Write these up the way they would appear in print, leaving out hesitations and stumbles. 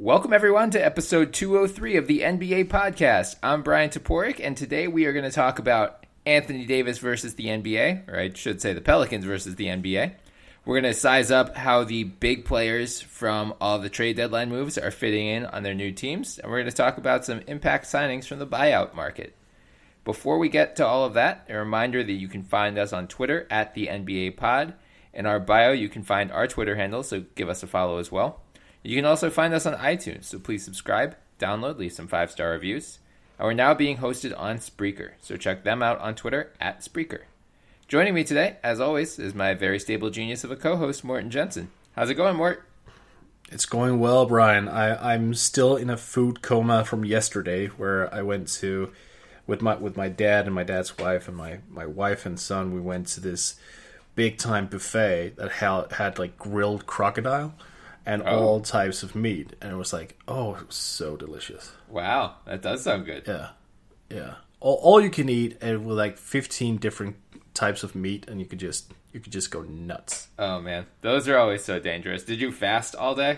Welcome, everyone, to episode 203 of the NBA podcast. I'm Brian Toporek, and today we are going to talk about Anthony Davis versus the NBA, or I should say the Pelicans versus the NBA. We're going to size up how the big players from all the trade deadline moves are fitting in on their new teams, and we're going to talk about some impact signings from the buyout market. Before we get to all of that, a reminder that you can find us on Twitter at the NBA Pod. In our bio, you can find our Twitter handle, so give us a follow as well. You can also find us on iTunes, so please subscribe, download, leave some 5-star reviews. And we're now being hosted on Spreaker, so check them out on Twitter at Spreaker. Joining me today, as always, is my very stable genius of a co-host, Morten Jensen. How's it going, Mort? It's going well, Brian. I'm still in a food coma from yesterday, where I went to, with my dad and my dad's wife and my wife and son, we went to this big-time buffet that had like grilled crocodile and all types of meat. And it was like, it was so delicious. Wow, that does sound good. Yeah. All you can eat, and with like 15 different types of meat, and you could just go nuts. Oh, man. Those are always so dangerous. Did you fast all day?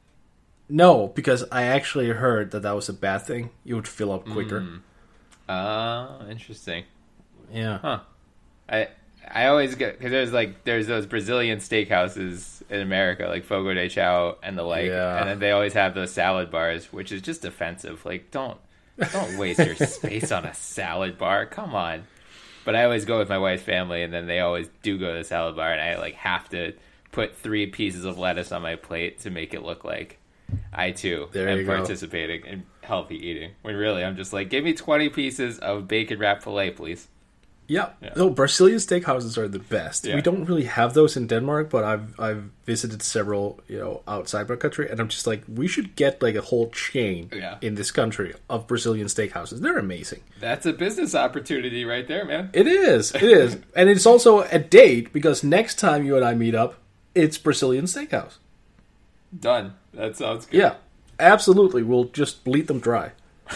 No, because I actually heard that was a bad thing. You would fill up quicker. Interesting. Yeah. Huh. I always get, because there's those Brazilian steakhouses in America, like Fogo de Chao and the like, and then they always have those salad bars, which is just offensive. Like, don't waste your space on a salad bar. Come on. But I always go with my wife's family, and then they always do go to the salad bar, and I have to put 3 pieces of lettuce on my plate to make it look like I too am participating in healthy eating. When really, I'm just like, give me 20 pieces of bacon wrapped filet, please. Yeah. No, Brazilian steakhouses are the best. Yeah. We don't really have those in Denmark, but I've visited several, outside my country, and I'm just like, we should get like a whole chain in this country of Brazilian steakhouses. They're amazing. That's a business opportunity right there, man. It is. And it's also a date, because next time you and I meet up, it's Brazilian steakhouse. Done. That sounds good. Yeah, absolutely. We'll just bleed them dry.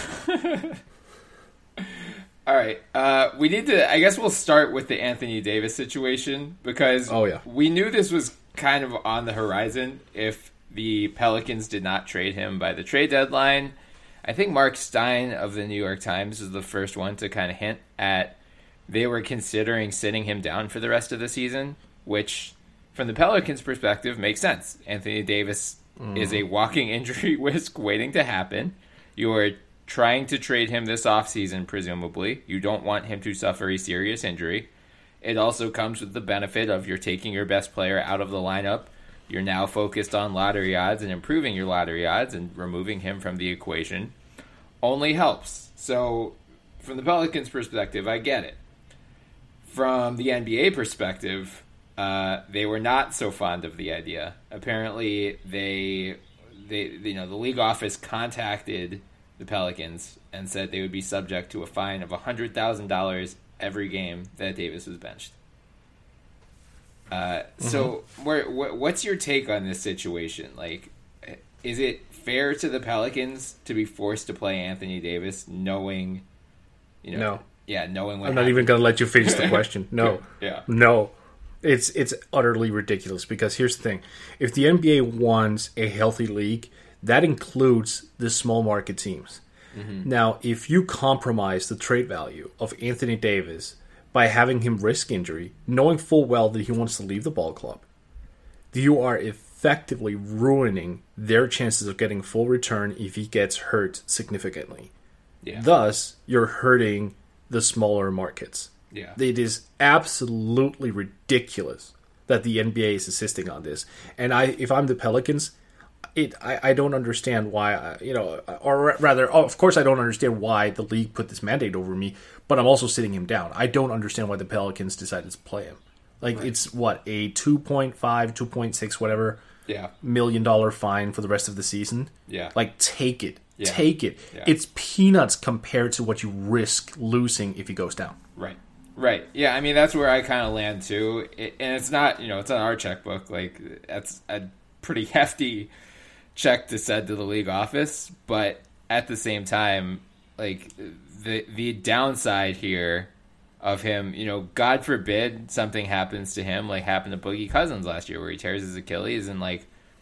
All right. We need to, I guess we'll start with the Anthony Davis situation, because we knew this was kind of on the horizon if the Pelicans did not trade him by the trade deadline. I think Mark Stein of the New York Times was the first one to kind of hint at they were considering sitting him down for the rest of the season, which from the Pelicans' perspective makes sense. Anthony Davis is a walking injury risk waiting to happen. You are trying to trade him this offseason, presumably. You don't want him to suffer a serious injury. It also comes with the benefit of you're taking your best player out of the lineup. You're now focused on lottery odds and improving your lottery odds, and removing him from the equation only helps. So, from the Pelicans' perspective, I get it. From the NBA perspective, they were not so fond of the idea. Apparently, the league office contacted the Pelicans and said they would be subject to a fine of $100,000 every game that Davis was benched. So, what's your take on this situation? Like, is it fair to the Pelicans to be forced to play Anthony Davis, knowing, No. Yeah, knowing what I'm not even going to let you finish the question. No. Yeah. No. It's utterly ridiculous, because here's the thing. If the NBA wants a healthy league, that includes the small market teams. Mm-hmm. Now, if you compromise the trade value of Anthony Davis by having him risk injury, knowing full well that he wants to leave the ball club, you are effectively ruining their chances of getting full return if he gets hurt significantly. Yeah. Thus, you're hurting the smaller markets. Yeah. It is absolutely ridiculous that the NBA is insisting on this. And if I'm the Pelicans, I don't understand why, or rather, of course I don't understand why the league put this mandate over me, but I'm also sitting him down. I don't understand why the Pelicans decided to play him. Like, right. It's what, a 2.5, 2.6, whatever million-dollar fine for the rest of the season? Yeah. Like, take it. Yeah. Take it. Yeah. It's peanuts compared to what you risk losing if he goes down. Right. Yeah, I mean, that's where I kind of land, too. And it's not, it's on our checkbook. Like, that's a pretty hefty check to send to the league office. But at the same time, like, the downside here of him, God forbid something happens to him, like happened to Boogie Cousins last year, where he tears his Achilles, and, like,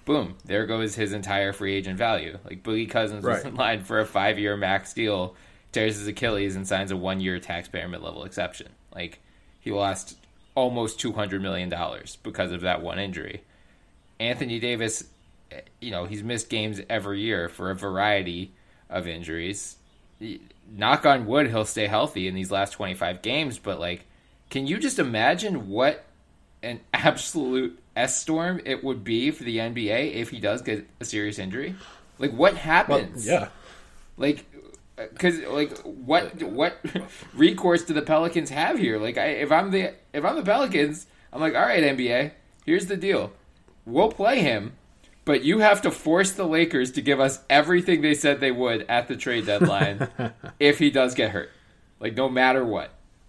boom, there goes his entire free agent value. Like Boogie Cousins was in line for a 5-year max deal, tears his Achilles and signs a 1-year taxpayer mid-level exception. Like, he lost almost $200 million because of that one injury. Anthony Davis, he's missed games every year for a variety of injuries. Knock on wood, he'll stay healthy in these last 25 games, but, like, can you just imagine what an absolute S-storm it would be for the NBA if he does get a serious injury? Like, what happens? Well, yeah. Like, because, like, what recourse do the Pelicans have here? Like, if I'm the Pelicans, I'm like, all right, NBA, here's the deal. We'll play him, but you have to force the Lakers to give us everything they said they would at the trade deadline if he does get hurt. Like, no matter what.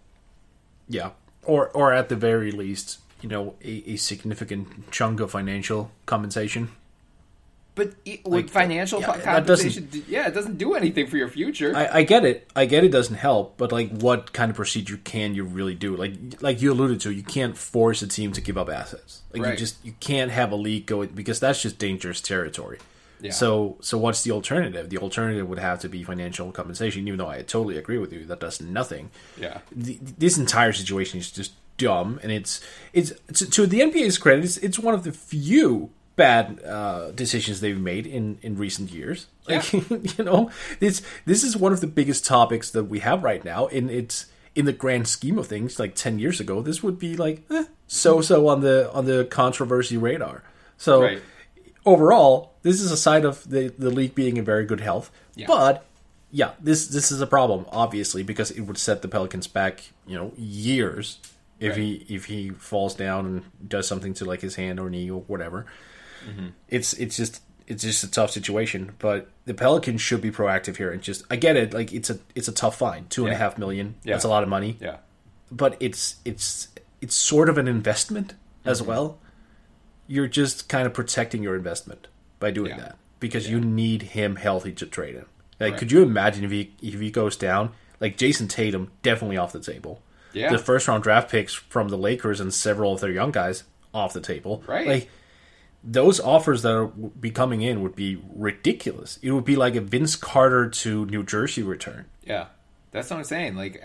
Yeah. Or at the very least, a significant chunk of financial compensation. But with financial compensation, it doesn't do anything for your future. I get it. It doesn't help. But, like, what kind of procedure can you really do? Like you alluded to, you can't force a team to give up assets. Like, you can't have a league go, because that's just dangerous territory. Yeah. So what's the alternative? The alternative would have to be financial compensation, even though I totally agree with you. That does nothing. Yeah. This entire situation is just dumb. And it's to the NBA's credit, it's one of the few bad decisions they've made in recent years. Like, this is one of the biggest topics that we have right now, and it's in the grand scheme of things. Like 10 years ago, this would be like so on the controversy radar. So overall, this is a sign of the league being in very good health. Yeah. But yeah, this is a problem, obviously, because it would set the Pelicans back years if he falls down and does something to, like, his hand or knee or whatever. Mm-hmm. It's just a tough situation, but the Pelicans should be proactive here and just, I get it, like, it's a tough fine, $2.5 million. That's a lot of money. Yeah, but it's sort of an investment as well. You're just kind of protecting your investment by doing that, because you need him healthy to trade him. Like, could you imagine if he goes down? Like, Jason Tatum definitely off the table. Yeah, the first round draft picks from the Lakers and several of their young guys off the table. Right, like, those offers that would be coming in would be ridiculous. It would be like a Vince Carter to New Jersey return. Yeah, that's what I'm saying. Like,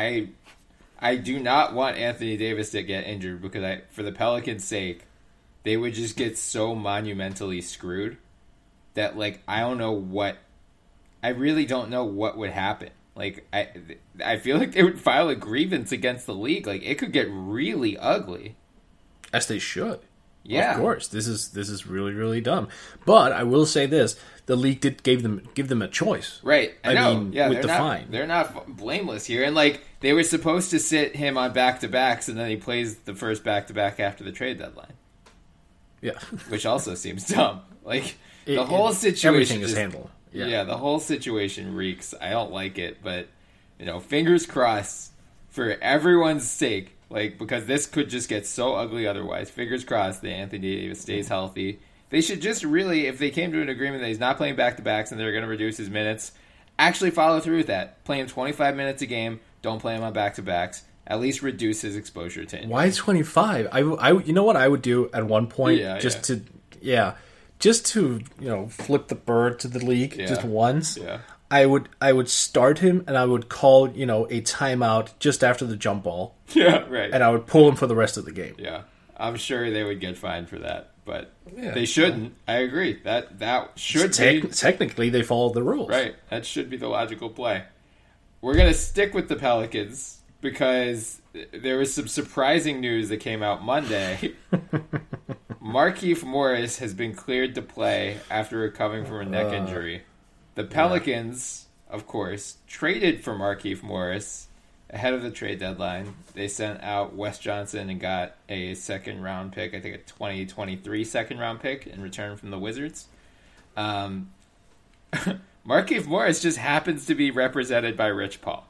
I do not want Anthony Davis to get injured, because for the Pelicans' sake, they would just get so monumentally screwed that, like, I really don't know what would happen. Like, I feel like they would file a grievance against the league. Like, it could get really ugly. As they should. Yeah, of course. This is really, really dumb. But I will say this: the league did give them a choice. Right. I mean, with the fine, they're not blameless here. And, like, they were supposed to sit him on back-to-backs, and then he plays the first back-to-back after the trade deadline. Yeah, which also seems dumb. Like, the whole situation, everything is handled. Yeah, the whole situation reeks. I don't like it, but fingers crossed for everyone's sake. Like, because this could just get so ugly otherwise. Fingers crossed that Anthony Davis stays healthy. They should just really, if they came to an agreement that he's not playing back-to-backs and they're going to reduce his minutes, actually follow through with that. Play him 25 minutes a game. Don't play him on back-to-backs. At least reduce his exposure to injury. Why 25? You know what I would do at one point? Just to flip the bird to the league just once. Yeah. I would start him, and I would call, a timeout just after the jump ball. Yeah, right. And I would pull him for the rest of the game. Yeah. I'm sure they would get fined for that, but they shouldn't. I agree. That should be... Technically, they follow the rules. Right. That should be the logical play. We're going to stick with the Pelicans, because there was some surprising news that came out Monday. Markieff Morris has been cleared to play after recovering from a neck injury. The Pelicans, of course, traded for Markieff Morris ahead of the trade deadline. They sent out Wes Johnson and got a second-round pick, I think a 2023 second-round pick in return from the Wizards. Markieff Morris just happens to be represented by Rich Paul.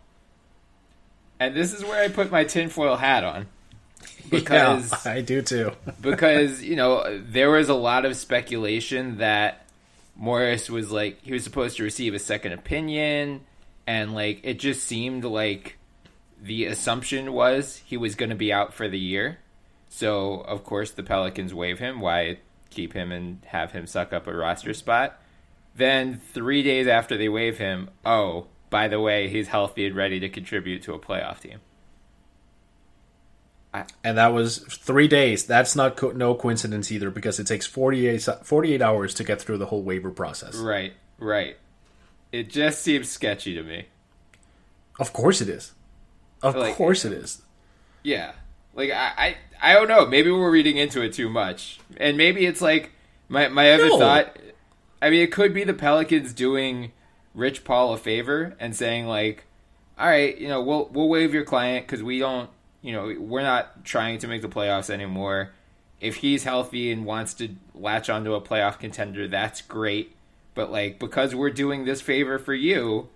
And this is where I put my tinfoil hat on. Because I do too. Because, there was a lot of speculation that Morris was, like, he was supposed to receive a second opinion, and, like, it just seemed like the assumption was he was going to be out for the year. So, of course, the Pelicans waive him. Why keep him and have him suck up a roster spot. Then 3 days after they waive him, oh, by the way, he's healthy and ready to contribute to a playoff team. And that was 3 days. That's not no coincidence either, because it takes 48 hours to get through the whole waiver process. Right. It just seems sketchy to me. Of course it is. Of course it is. Yeah. Like, I don't know. Maybe we're reading into it too much. And maybe it's like, my other thought, I mean, it could be the Pelicans doing Rich Paul a favor and saying, like, all right, we'll waive your client because we don't, we're not trying to make the playoffs anymore. If he's healthy and wants to latch onto a playoff contender, that's great. But, like, because we're doing this favor for you,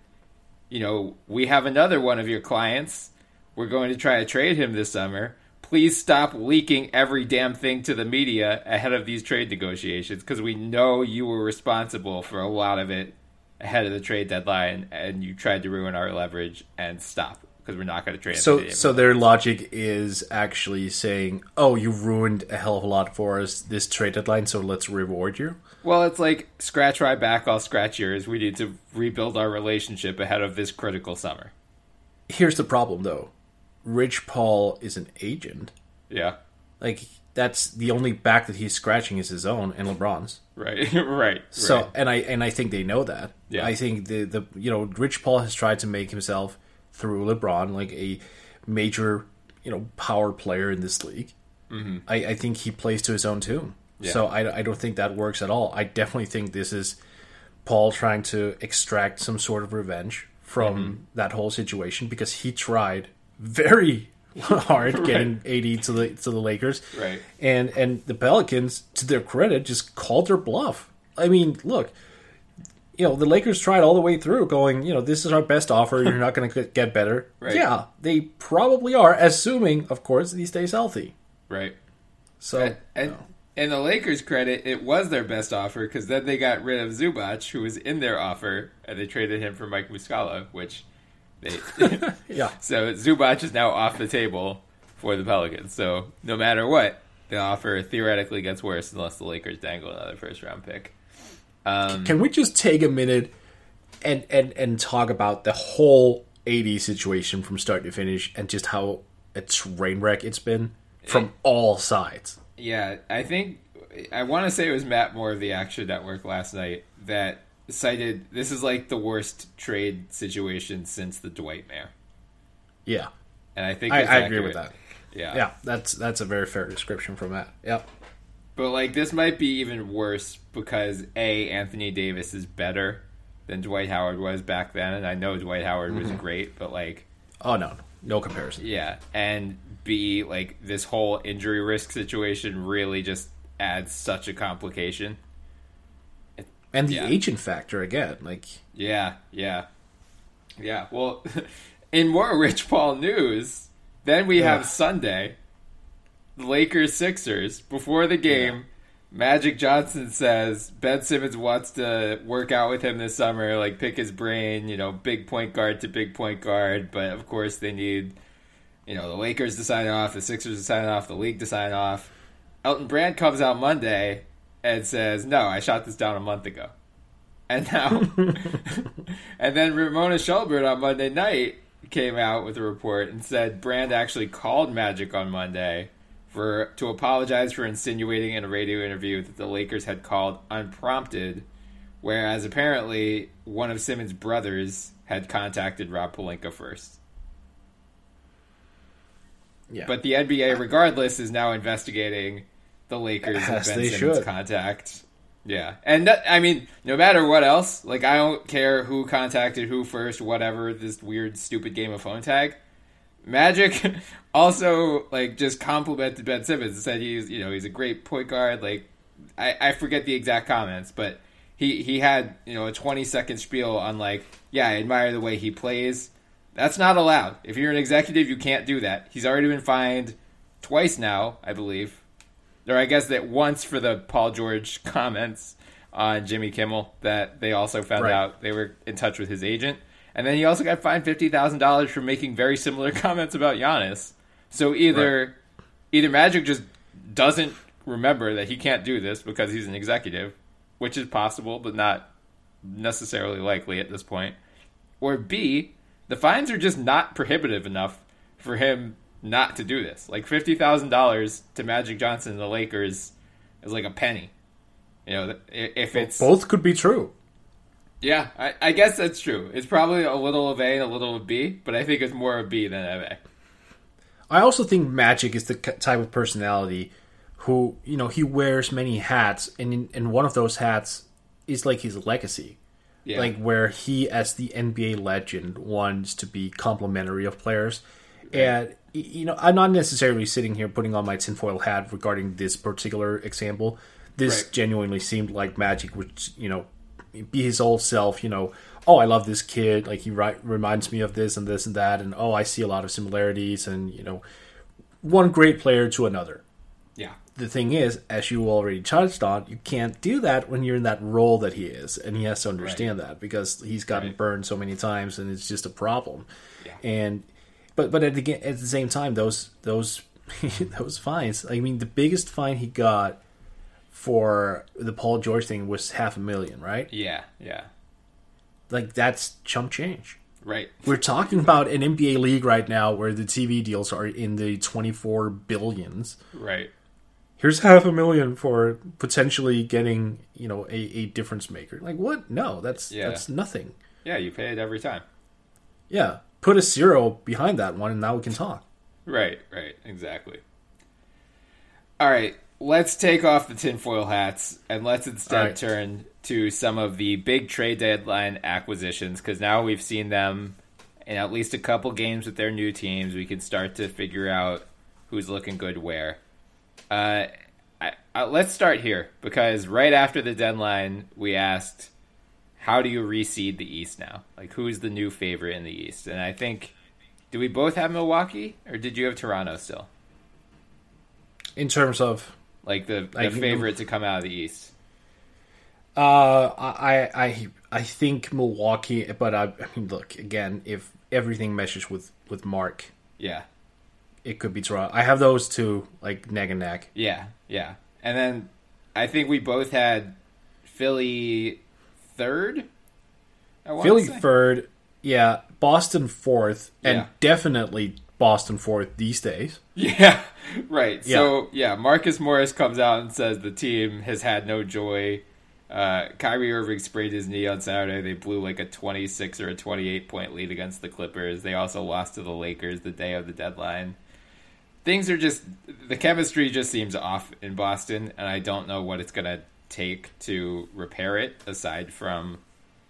we have another one of your clients. We're going to try to trade him this summer. Please stop leaking every damn thing to the media ahead of these trade negotiations, because we know you were responsible for a lot of it ahead of the trade deadline, and you tried to ruin our leverage, and stop, because we're not going to trade him. So their logic is actually saying, oh, you ruined a hell of a lot for us this trade deadline, so let's reward you? Well, it's like, scratch my back, I'll scratch yours. We need to rebuild our relationship ahead of this critical summer. Here's the problem, though. Rich Paul is an agent. Yeah. Like, that's the only back that he's scratching is his own and LeBron's. Right. Right. So, and I think they know that. Yeah. I think the Rich Paul has tried to make himself through LeBron like a major, power player in this league. Mm-hmm. I think he plays to his own tune. Yeah. So I don't think that works at all. I definitely think this is Paul trying to extract some sort of revenge from that whole situation, because he tried very hard getting AD to the Lakers, right? And the Pelicans, to their credit, just called their bluff. I mean, look, the Lakers tried all the way through, going, this is our best offer. You're not going to get better. Right. Yeah, they probably are, assuming, of course, that he stays healthy. Right. So, and the Lakers' credit, it was their best offer, because then they got rid of Zubac, who was in their offer, and they traded him for Mike Muscala, which. Yeah. So Zubac is now off the table for the Pelicans. So no matter what, the offer theoretically gets worse unless the Lakers dangle another first-round pick. Can we just take a minute and talk about the whole AD situation from start to finish, and just how a train wreck it's been from all sides? Yeah, I want to say it was Matt Moore of the Action Network last night that cited this is like the worst trade situation since the Dwight Mayer. Yeah, and I think I agree with that. Yeah, that's a very fair description from Matt. Yep. But like, this might be even worse because Anthony Davis is better than Dwight Howard was back then, and I know Dwight Howard was great, but like, oh no comparison. Yeah, and B, like, this whole injury risk situation really just adds such a complication. And the agent factor again, like... Yeah. Well, in more Rich Paul news, then we have Sunday, the Lakers-Sixers. Before the game, Magic Johnson says Ben Simmons wants to work out with him this summer, like pick his brain, big point guard to big point guard. But, of course, they need, the Lakers to sign off, the Sixers to sign off, the league to sign off. Elton Brand comes out Monday and says, no, I shot this down a month ago. And now, and then Ramona Shelburne on Monday night came out with a report and said Brand actually called Magic on Monday to apologize for insinuating in a radio interview that the Lakers had called unprompted, whereas apparently one of Simmons' brothers had contacted Rob Pelinka first. Yeah. But the NBA, regardless, is now investigating the Lakers and Ben Simmons' contact. Yeah. And, no matter what else, like, I don't care who contacted who first, whatever, this weird, stupid game of phone tag. Magic also, like, just complimented Ben Simmons and said he's a great point guard. Like, I forget the exact comments, but he had, a 20-second spiel on, like, I admire the way he plays. That's not allowed. If you're an executive, you can't do that. He's already been fined twice now, I believe. Or I guess that once for the Paul George comments on Jimmy Kimmel that they also found out they were in touch with his agent. And then he also got fined $50,000 for making very similar comments about Giannis. So either Magic just doesn't remember that he can't do this because he's an executive, which is possible, but not necessarily likely at this point. Or B, the fines are just not prohibitive enough for him not to do this. Like $50,000 to Magic Johnson and the Lakers is like a penny. You know, if it's... Both could be true. Yeah, I guess that's true. It's probably a little of A and a little of B, but I think it's more of B than of A. I also think Magic is the type of personality who, you know, he wears many hats, and one of those hats is like his legacy. Yeah. Like where he, as the NBA legend, wants to be complimentary of players. Right. And, you know, I'm not necessarily sitting here putting on my tinfoil hat regarding this particular example. This genuinely seemed like Magic would, you know, be his old self, you know, oh, I love this kid, like he reminds me of this and this and that, and oh, I see a lot of similarities, and, you know, one great player to another. Yeah. The thing is, as you already touched on, you can't do that when you're in that role that he is, and he has to understand that because he's gotten burned so many times, and it's just a problem. Yeah. And but at the same time, those those fines. I mean, the biggest fine he got for the Paul George thing was $500,000, right? Yeah, yeah. Like, that's chump change. Right. We're talking about an NBA league right now where the TV deals are in the 24 billions. Right. Here's $500,000 for potentially getting, you know, a difference maker. Like, what? No, that's nothing. Yeah, you pay it every time. Yeah. Put a zero behind that one, and now we can talk. Right, exactly. All right, let's take off the tinfoil hats, and let's instead turn to some of the big trade deadline acquisitions, because now we've seen them in at least a couple games with their new teams. We can start to figure out who's looking good where. Let's start here, because right after the deadline, we asked, how do you reseed the East now? Like, who's the new favorite in the East? And I think, do we both have Milwaukee, or did you have Toronto still? In terms of? Like, the favorite to come out of the East. I think Milwaukee, but I mean, look, again, if everything meshes with Mark, yeah, it could be Toronto. I have those two, like, neck and neck. Yeah. And then I think we both had Philly third. Philly third, yeah. Boston fourth, and definitely Boston fourth these days. Yeah, right. Yeah. So, yeah, Marcus Morris comes out and says the team has had no joy. Kyrie Irving sprained his knee on Saturday. They blew like a 26 or a 28-point lead against the Clippers. They also lost to the Lakers the day of the deadline. Things are just... The chemistry just seems off in Boston, and I don't know what it's going to take to repair it, aside from...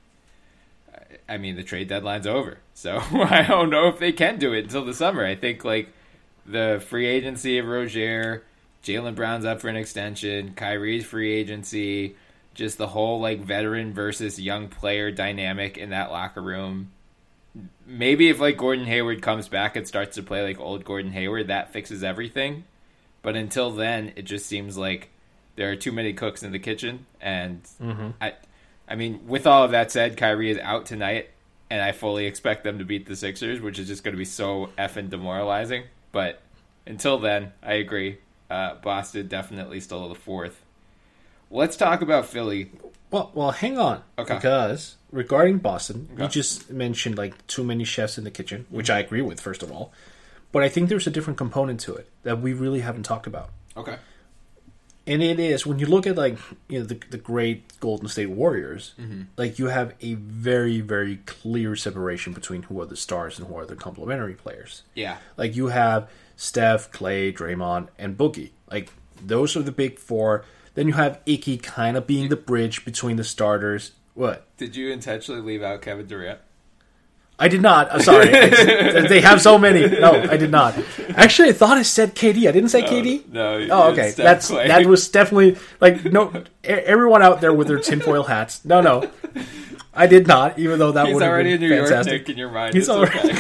I mean, the trade deadline's over, so I don't know if they can do it until the summer. I think, like, the free agency of Rozier, Jaylen Brown's up for an extension, Kyrie's free agency, just the whole, like, veteran versus young player dynamic in that locker room. Maybe if, like, Gordon Hayward comes back and starts to play like old Gordon Hayward, that fixes everything. But until then, it just seems like there are too many cooks in the kitchen, and I mean, with all of that said, Kyrie is out tonight, and I fully expect them to beat the Sixers, which is just going to be so effing demoralizing. But until then, I agree. Boston definitely still the fourth. Let's talk about Philly. Well, hang on. Okay. Because regarding Boston, you just mentioned like too many chefs in the kitchen, which I agree with, first of all. But I think there's a different component to it that we really haven't talked about. Okay. And it is, when you look at, like, you know, the great Golden State Warriors, like, you have a very, very clear separation between who are the stars and who are the complementary players. Yeah. Like, you have Steph, Clay, Draymond, and Boogie. Like, those are the big four. Then you have Icky kind of being the bridge between the starters. What? Did you intentionally leave out Kevin Durant? I did not. I'm sorry. They have so many. No, I did not. Actually, I thought I said KD. I didn't say KD? No. Oh, okay. That was definitely, like, no, everyone out there with their tinfoil hats. No. I did not, even though that would have been fantastic. He's already in New York, Nick, in your mind. He's already...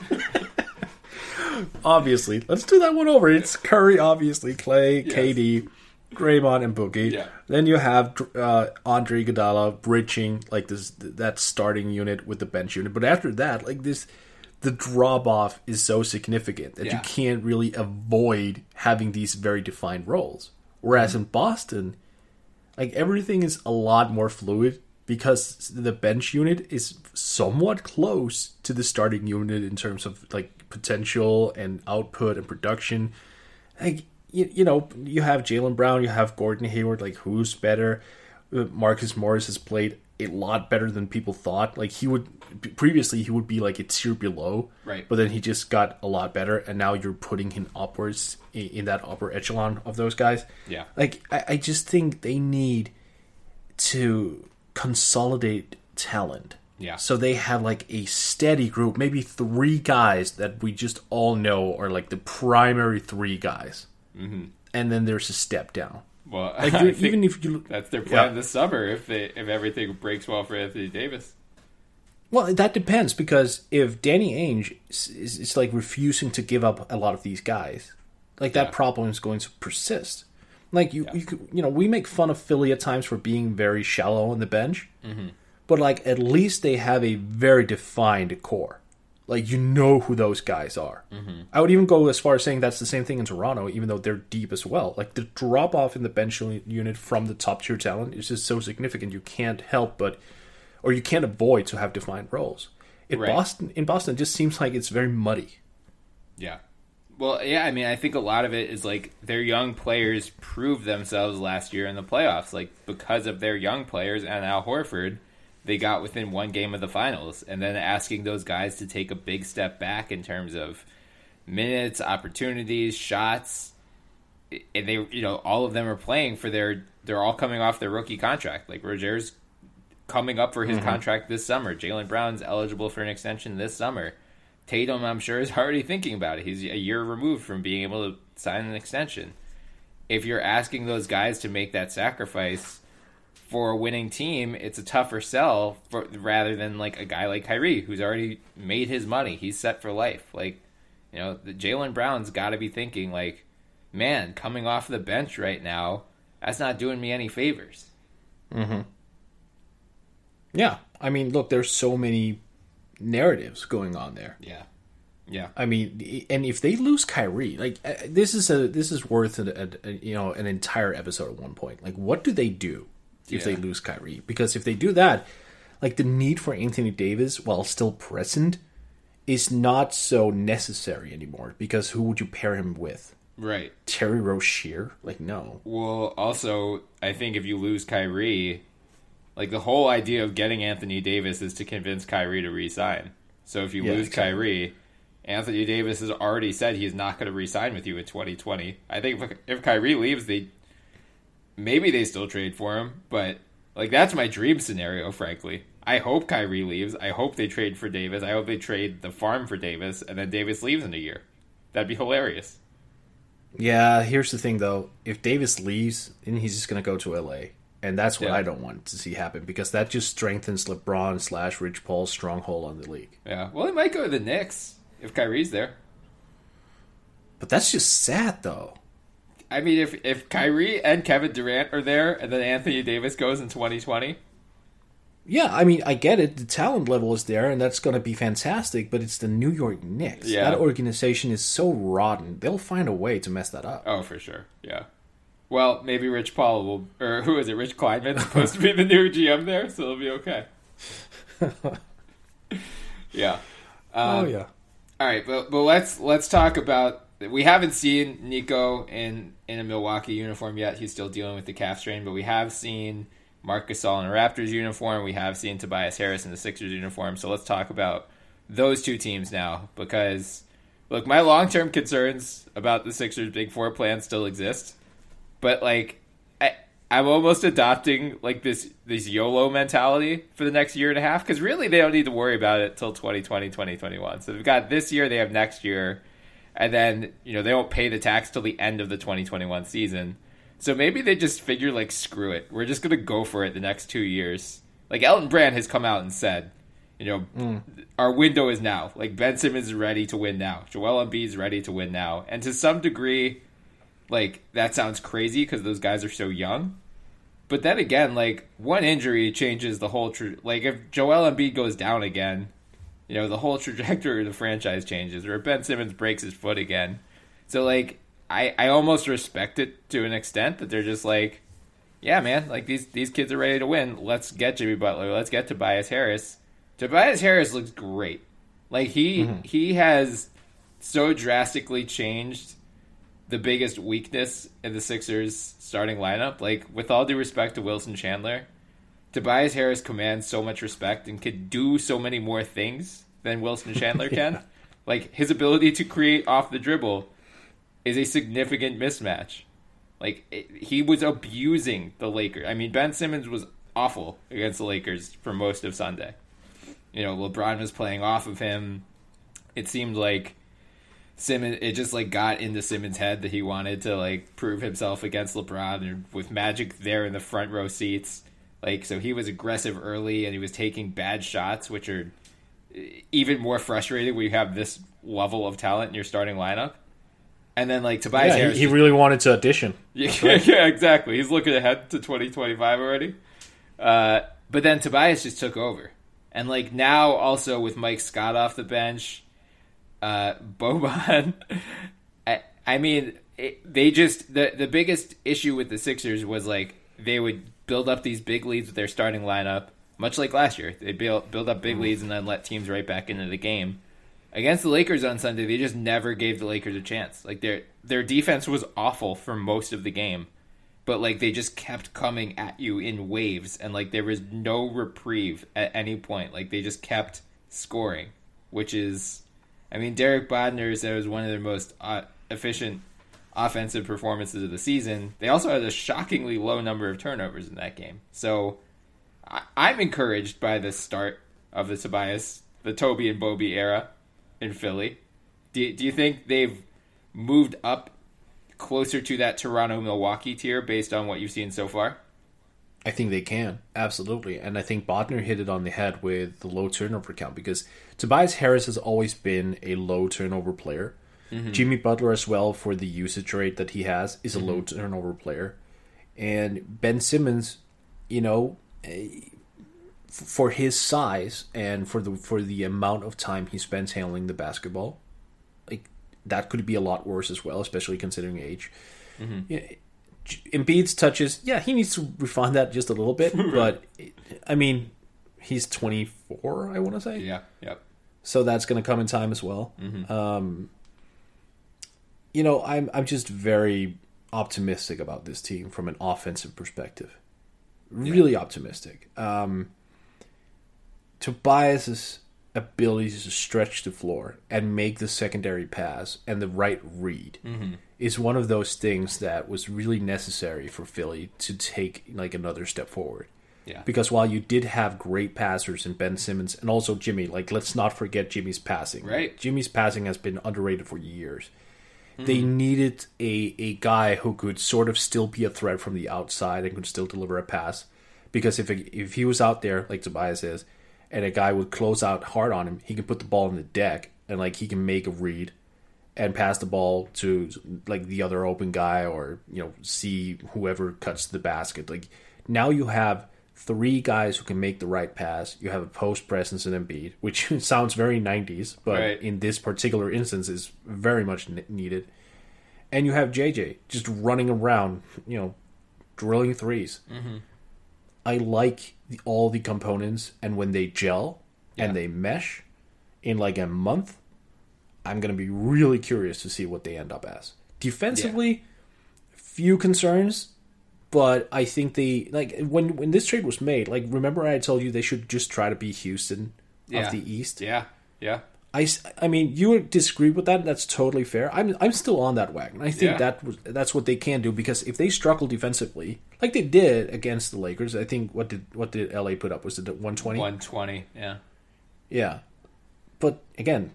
Obviously. Let's do that one over. It's Curry, obviously, Clay, KD, Draymond, and Boogie. Yeah. Then you have Andre Iguodala bridging like that starting unit with the bench unit. But after that, like the drop off is so significant that you can't really avoid having these very defined roles. Whereas in Boston, like everything is a lot more fluid because the bench unit is somewhat close to the starting unit in terms of like potential and output and production. Like you know, you have Jaylen Brown, you have Gordon Hayward. Like who's better? Marcus Morris has played a lot better than people thought. Like he would be like a tier below, right? But then he just got a lot better, and now you're putting him upwards in that upper echelon of those guys. Yeah, like I just think they need to consolidate talent. Yeah, so they have like a steady group, maybe 3 guys that we just all know are like the primary 3 guys, and then there's a step down. Well, like even if you that's their plan this summer if everything breaks well for Anthony Davis. Well, that depends because if Danny Ainge is like refusing to give up a lot of these guys, like that problem is going to persist. Like you know, we make fun of Philly at times for being very shallow on the bench, but like at least they have a very defined core. Like you know who those guys are. I would even go as far as saying that's the same thing in Toronto, even though they're deep as well. Like the drop off in the bench unit from the top tier talent is just so significant. You can't help but, or you can't avoid to have defined roles. In Boston, it just seems like it's very muddy. Yeah. Well, yeah. I mean, I think a lot of it is like their young players proved themselves last year in the playoffs. Like because of their young players and Al Horford, they got within 1 game of the finals, and then asking those guys to take a big step back in terms of minutes, opportunities, shots. And they, you know, all of them are playing for they're all coming off their rookie contract. Like Rozier's coming up for his contract this summer. Jaylen Brown's eligible for an extension this summer. Tatum, I'm sure, is already thinking about it. He's a year removed from being able to sign an extension. If you're asking those guys to make that sacrifice for a winning team, it's a tougher sell rather than like a guy like Kyrie who's already made his money. He's set for life. Like, you know, the Jaylen Brown's got to be thinking like, man, coming off the bench right now, that's not doing me any favors. Yeah, I mean, look, there's so many narratives going on there. Yeah. I mean, and if they lose Kyrie, like this is worth an entire episode at one point. Like, what do they do if they lose Kyrie? Because if they do that, like the need for Anthony Davis, while still present, is not so necessary anymore. Because who would you pair him with? Right. Terry Rozier? Like, no. Well, also, I think if you lose Kyrie, like the whole idea of getting Anthony Davis is to convince Kyrie to re-sign. So if you lose Kyrie, Anthony Davis has already said he's not going to re-sign with you in 2020. I think if Kyrie leaves, maybe they still trade for him, but like that's my dream scenario, frankly. I hope Kyrie leaves. I hope they trade for Davis. I hope they trade the farm for Davis, and then Davis leaves in a year. That'd be hilarious. Yeah, here's the thing, though. If Davis leaves, then he's just going to go to LA. And that's what I don't want to see happen, because that just strengthens LeBron / Rich Paul's stronghold on the league. Yeah, well, he might go to the Knicks if Kyrie's there. But that's just sad, though. I mean, if Kyrie and Kevin Durant are there, and then Anthony Davis goes in 2020... Yeah, I mean, I get it. The talent level is there, and that's going to be fantastic, but it's the New York Knicks. Yeah. That organization is so rotten. They'll find a way to mess that up. Oh, for sure. Yeah. Well, maybe Rich Paul will... Or who is it? Rich Kleinman is supposed to be the new GM there, so it'll be okay. Yeah. Yeah. All right, but let's talk about... We haven't seen Nico in a Milwaukee uniform yet. He's still dealing with the calf strain, but we have seen Marc Gasol in a Raptors uniform. We have seen Tobias Harris in the Sixers uniform. So let's talk about those two teams now, because, look, my long-term concerns about the Sixers' Big Four plan still exist. But, like, I'm almost adopting, like, this YOLO mentality for the next year and a half, because really they don't need to worry about it till 2020, 2021. So they've got this year, they have next year, and then, you know, they won't pay the tax till the end of the 2021 season. So maybe they just figure, like, screw it. We're just going to go for it the next 2 years. Like, Elton Brand has come out and said, you know, our window is now. Like, Ben Simmons is ready to win now. Joel Embiid is ready to win now. And to some degree, like, that sounds crazy because those guys are so young. But then again, like, one injury changes the whole... like, if Joel Embiid goes down again, you know, the whole trajectory of the franchise changes. Or if Ben Simmons breaks his foot again. So, like... I almost respect it to an extent that they're just like, yeah, man, like these kids are ready to win. Let's get Jimmy Butler. Let's get Tobias Harris. Tobias Harris looks great. Like he has so drastically changed the biggest weakness in the Sixers starting lineup. Like, with all due respect to Wilson Chandler, Tobias Harris commands so much respect and could do so many more things than Wilson Chandler can. Yeah. Like, his ability to create off the dribble is a significant mismatch. Like, he was abusing the Lakers. I mean, Ben Simmons was awful against the Lakers for most of Sunday. You know, LeBron was playing off of him. It seemed like Simmons, it just like got into Simmons' head that he wanted to like prove himself against LeBron, and with Magic there in the front row seats, like, so he was aggressive early and he was taking bad shots, which are even more frustrating when you have this level of talent in your starting lineup. And then like Tobias Harris, he really wanted to audition. Yeah, yeah, exactly. He's looking ahead to 2025 already. But then Tobias just took over, and like now also with Mike Scott off the bench. Boban, I mean, they just the biggest issue with the Sixers was like they would build up these big leads with their starting lineup, much like last year. They build up big leads and then let teams right back into the game. Against the Lakers on Sunday, they just never gave the Lakers a chance. Like their defense was awful for most of the game, but like they just kept coming at you in waves, and like there was no reprieve at any point. Like they just kept scoring, which is. I mean, Derek Bodner said it was one of their most efficient offensive performances of the season. They also had a shockingly low number of turnovers in that game. So I'm encouraged by the start of the Toby and Bobby era in Philly. Do you think they've moved up closer to that Toronto-Milwaukee tier based on what you've seen so far? I think they can, absolutely. And I think Bodner hit it on the head with the low turnover count, because Tobias Harris has always been a low turnover player. Mm-hmm. Jimmy Butler as well, for the usage rate that he has, is a low turnover player. And Ben Simmons, you know, for his size and for the amount of time he spends handling the basketball, like that could be a lot worse as well, especially considering age. Mm-hmm. Yeah, Embiid's touches, yeah, he needs to refine that just a little bit, but I mean, he's 24, I want to say. Yeah, yep. So that's going to come in time as well. Mm-hmm. You know, I'm just very optimistic about this team from an offensive perspective. Really optimistic. Tobias's ability to stretch the floor and make the secondary pass and the right read is one of those things that was really necessary for Philly to take like another step forward. Yeah. Because while you did have great passers in Ben Simmons and also Jimmy, like let's not forget Jimmy's passing. Right. Jimmy's passing has been underrated for years. They needed a guy who could sort of still be a threat from the outside and could still deliver a pass. Because if he was out there, like Tobias is, and a guy would close out hard on him, he can put the ball on the deck and like he can make a read and pass the ball to like the other open guy, or you know, see whoever cuts the basket. Like now you have three guys who can make the right pass. You have a post presence in Embiid, which sounds very 90s, but in this particular instance is very much needed. And you have JJ just running around, you know, drilling threes. Mm-hmm. I like all the components, and when they gel and they mesh in like a month, I'm going to be really curious to see what they end up as. Defensively, few concerns, but I think they, like, when this trade was made, like, remember I told you they should just try to be Houston of the East? Yeah, yeah. I mean, you would disagree with that. That's totally fair. I'm still on that wagon. I think that's what they can do, because if they struggle defensively, like they did against the Lakers, I think what did LA put up? Was it 120? 120, yeah. Yeah. But again,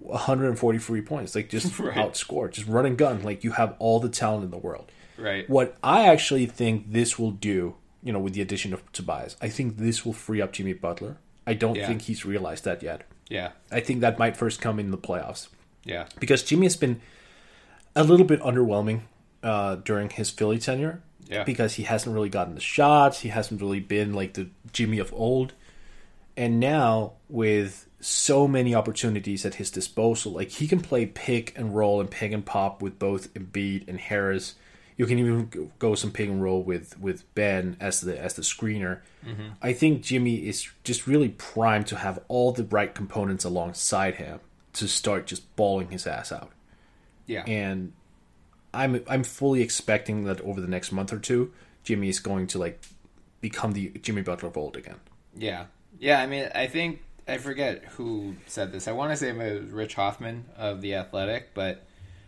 143 points, like just outscore, just run and gun, like you have all the talent in the world. Right. What I actually think this will do, you know, with the addition of Tobias, I think this will free up Jimmy Butler. I don't think he's realized that yet. Yeah. I think that might first come in the playoffs. Yeah. Because Jimmy has been a little bit underwhelming during his Philly tenure. Yeah. Because he hasn't really gotten the shots. He hasn't really been like the Jimmy of old. And now with so many opportunities at his disposal, like he can play pick and roll and pick and pop with both Embiid and Harris. You can even go some pick and roll with Ben as the screener. Mm-hmm. I think Jimmy is just really primed to have all the right components alongside him to start just balling his ass out. Yeah. And I'm fully expecting that over the next month or two, Jimmy is going to like become the Jimmy Butler of old again. Yeah. Yeah, I mean, I think, I forget who said this. I want to say it was Rich Hoffman of The Athletic, but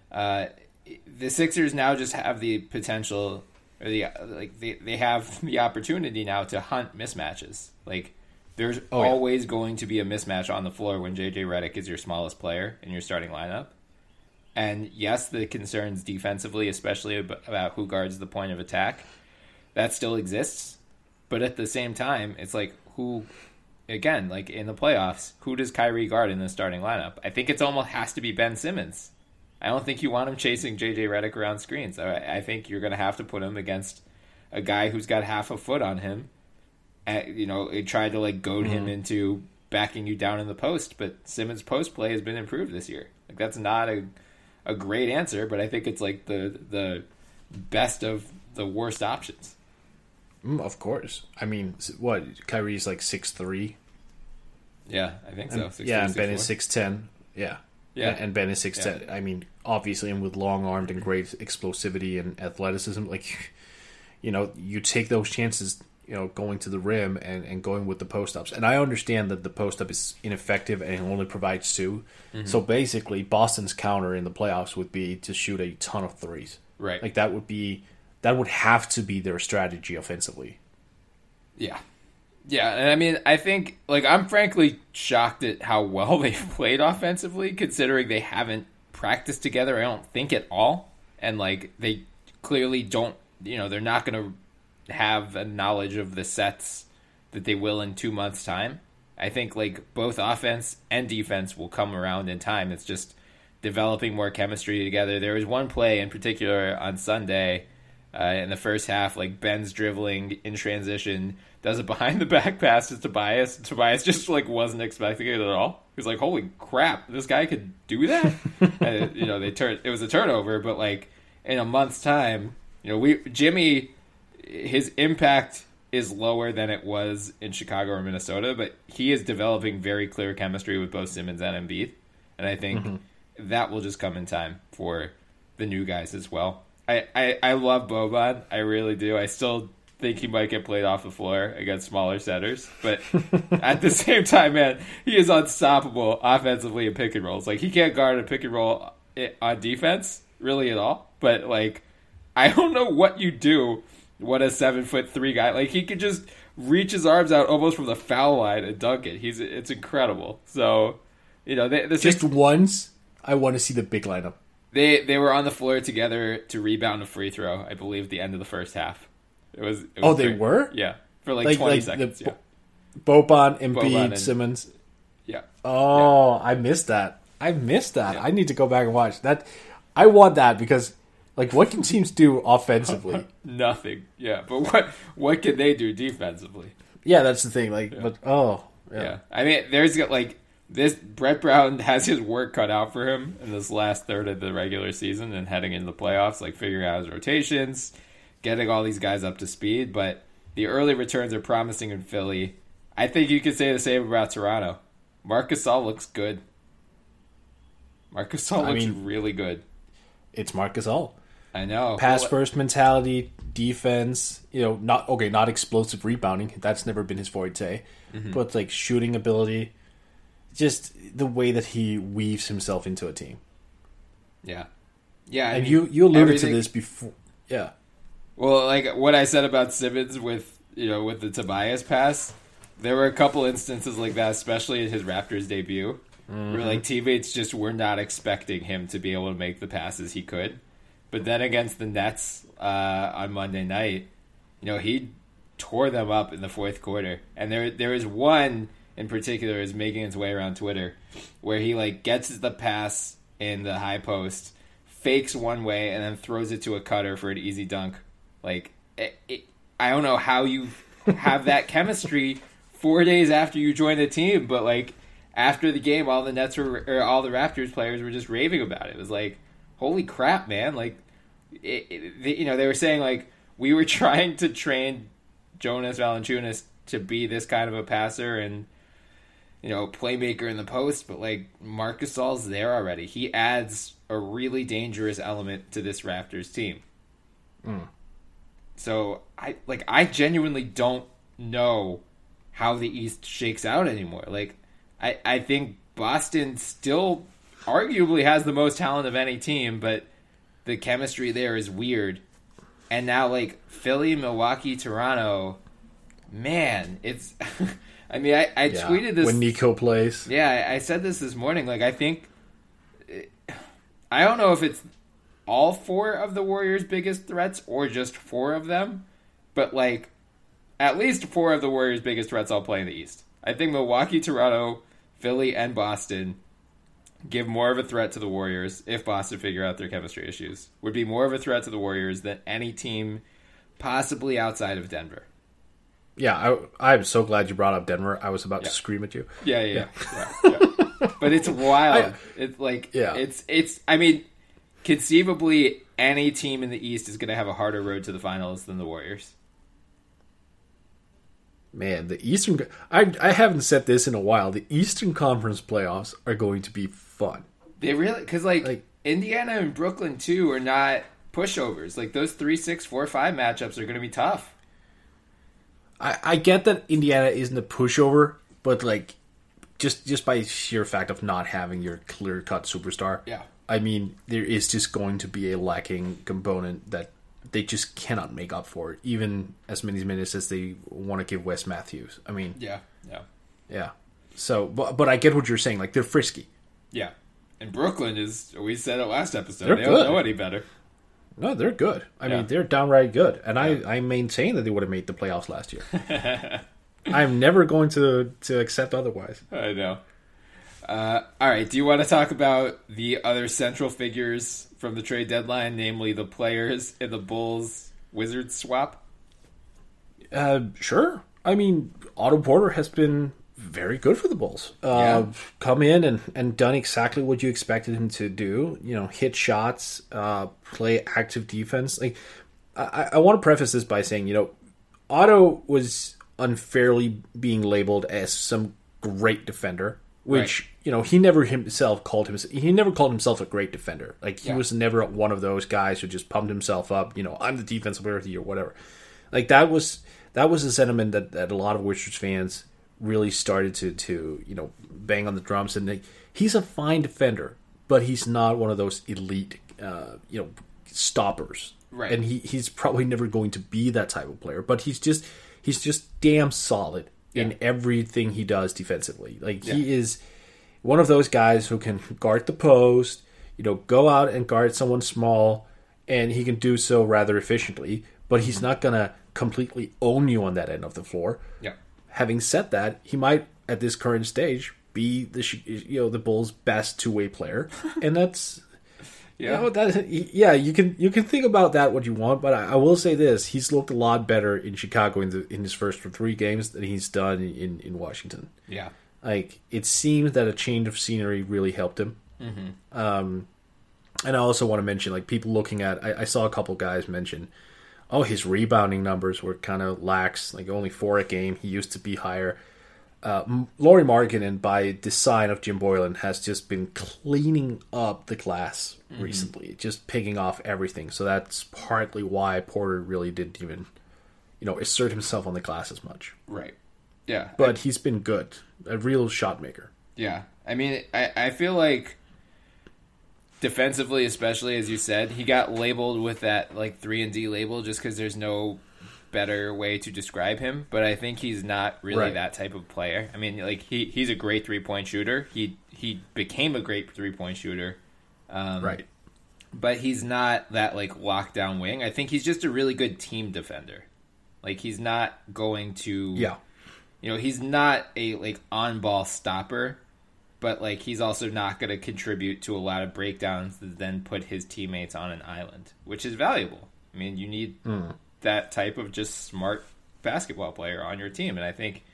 the Sixers now just have the potential, or they have the opportunity now to hunt mismatches. Like, there's always going to be a mismatch on the floor when JJ Redick is your smallest player in your starting lineup. And yes, the concerns defensively, especially about who guards the point of attack, that still exists. But at the same time, it's like, who, again, like in the playoffs, who does Kyrie guard in the starting lineup? I think it almost has to be Ben Simmons. I don't think you want him chasing JJ Redick around screens. I think you're going to have to put him against a guy who's got half a foot on him. It tried to like goad him into backing you down in the post, but Simmons' post play has been improved this year. Like, that's not a great answer, but I think it's like the best of the worst options. Of course. I mean, what? Kyrie's like 6'3". Yeah, I think so. 6'3", and Ben is 6'10". Yeah. Yeah, and Ben is 6'10". Yeah. I mean, obviously, and with long-armed and great explosivity and athleticism, like, you take those chances, going to the rim and going with the post-ups. And I understand that the post-up is ineffective and it only provides two. Mm-hmm. So basically, Boston's counter in the playoffs would be to shoot a ton of threes. Right. Like, that would have to be their strategy offensively. Yeah. Yeah, and I mean, I think, like, I'm frankly shocked at how well they've played offensively, considering they haven't practiced together, I don't think, at all. And, like, they clearly don't, they're not going to have a knowledge of the sets that they will in 2 months' time. I think, like, both offense and defense will come around in time. It's just developing more chemistry together. There was one play in particular on Sunday in the first half, like, Ben's dribbling in transition, does a behind-the-back pass to Tobias. Tobias just, like, wasn't expecting it at all. He was like, holy crap, this guy could do that? And, it was a turnover, but, like, in a month's time, Jimmy, his impact is lower than it was in Chicago or Minnesota, but he is developing very clear chemistry with both Simmons and Embiid. And I think that will just come in time for the new guys as well. I love Boban. I really do. I still think he might get played off the floor against smaller setters. But at the same time, man, he is unstoppable offensively in pick and rolls. Like, he can't guard a pick and roll on defense, really, at all. But, like, I don't know what you do when a 7'3" guy, like, he could just reach his arms out almost from the foul line and dunk it. It's incredible. So, once, I want to see the big lineup. They were on the floor together to rebound a free throw, I believe, at the end of the first half. It was they were? Yeah. For like 20 seconds. Boban, Embiid, Simmons. Yeah. Oh, yeah. I missed that. Yeah. I need to go back and watch that. I want that because, like, what can teams do offensively? Nothing. Yeah. But what can they do defensively? Yeah, that's the thing. Like, but yeah. I mean, there's like this. Brett Brown has his work cut out for him in this last third of the regular season and heading into the playoffs, like figuring out his rotations, getting all these guys up to speed. But the early returns are promising in Philly. I think you could say the same about Toronto. Marc Gasol looks good. Marc Gasol looks really good. It's Marc Gasol. I know. Pass first mentality, defense, not explosive rebounding. That's never been his forte. Mm-hmm. But like shooting ability, just the way that he weaves himself into a team. Yeah. Yeah. And you alluded to this before. Yeah. Well, like what I said about Simmons with the Tobias pass, there were a couple instances like that, especially in his Raptors debut, where like teammates just were not expecting him to be able to make the passes he could. But then against the Nets on Monday night, he tore them up in the fourth quarter. And there is one in particular is making its way around Twitter where he like gets the pass in the high post, fakes one way, and then throws it to a cutter for an easy dunk. Like, I don't know how you have that chemistry 4 days after you joined the team, but like after the game, all the Raptors players were just raving about it. It was like, holy crap, man! Like, they were saying like we were trying to train Jonas Valanciunas to be this kind of a passer and playmaker in the post, but like Marc Gasol's there already. He adds a really dangerous element to this Raptors team. So I genuinely don't know how the East shakes out anymore. Like I think Boston still arguably has the most talent of any team, but the chemistry there is weird. And now like Philly, Milwaukee, Toronto, man, it's I mean, I tweeted this when Nico plays. Yeah, I said this morning. Like, I think I don't know if it's all 4 of the Warriors' biggest threats or just 4 of them, but like at least 4 of the Warriors' biggest threats all play in the East. I think Milwaukee, Toronto, Philly, and Boston give more of a threat to the Warriors if Boston figure out their chemistry issues. Would be more of a threat to the Warriors than any team possibly outside of Denver. Yeah, I'm so glad you brought up Denver. I was about to scream at you. Yeah. But it's wild. It's I mean, conceivably any team in the East is going to have a harder road to the finals than the Warriors. Man, the Eastern... I haven't said this in a while. The Eastern Conference playoffs are going to be fun. They really... Because, like, Indiana and Brooklyn, too, are not pushovers. Like, those 3-6, 4-5 matchups are going to be tough. I get that Indiana isn't a pushover, but, like, just by sheer fact of not having your clear-cut superstar, I mean, there is just going to be a lacking component that they just cannot make up for, even as many minutes as they want to give Wes Matthews. I mean... Yeah. So, but I get what you're saying. Like, they're frisky. Yeah. And Brooklyn is... We said it last episode. They don't know any better. No, they're good. I mean, they're downright good. And I maintain that they would have made the playoffs last year. I'm never going to accept otherwise. I know. All right. Do you want to talk about the other central figures from the trade deadline, namely the players in the Bulls-Wizards swap? Sure. I mean, Otto Porter has been very good for the Bulls. Come in and done exactly what you expected him to do. Hit shots, play active defense. Like, I want to preface this by saying, Otto was unfairly being labeled as some great defender, which he never called himself a great defender. Like, he was never one of those guys who just pumped himself up. I'm the defensive player of the year, whatever. Like, that was a sentiment that a lot of Wizards fans really started to bang on the drums. And he's a fine defender, but he's not one of those elite stoppers. Right. And he's probably never going to be that type of player. But he's just damn solid in everything he does defensively. Like, he is one of those guys who can guard the post, go out and guard someone small, and he can do so rather efficiently. But he's not going to completely own you on that end of the floor. Yeah. Having said that, he might, at this current stage, be the Bulls' best two-way player, and that's you can think about that what you want, but I will say this: he's looked a lot better in Chicago in his first 3 games than he's done in Washington. Yeah, like, it seems that a change of scenery really helped him. And I also want to mention, like, people looking at, I saw a couple guys mention, his rebounding numbers were kind of lax, like only 4 a game. He used to be higher. Lauri Markkanen, by design of Jim Boylan, has just been cleaning up the glass recently, just picking off everything. So that's partly why Porter really didn't even, assert himself on the glass as much. Right. Yeah. But he's been good. A real shot maker. Yeah. I mean, I feel like defensively, especially, as you said, he got labeled with that, like, 3-and-D label just because there's no better way to describe him. But I think he's not really that type of player. I mean, like, he's a great three-point shooter. He became a great three-point shooter. Right. But he's not that, like, lockdown wing. I think he's just a really good team defender. Like, he's not going to... Yeah. He's not a, like, on-ball stopper. But, like, he's also not going to contribute to a lot of breakdowns that then put his teammates on an island, which is valuable. I mean, you need that type of just smart basketball player on your team. And I think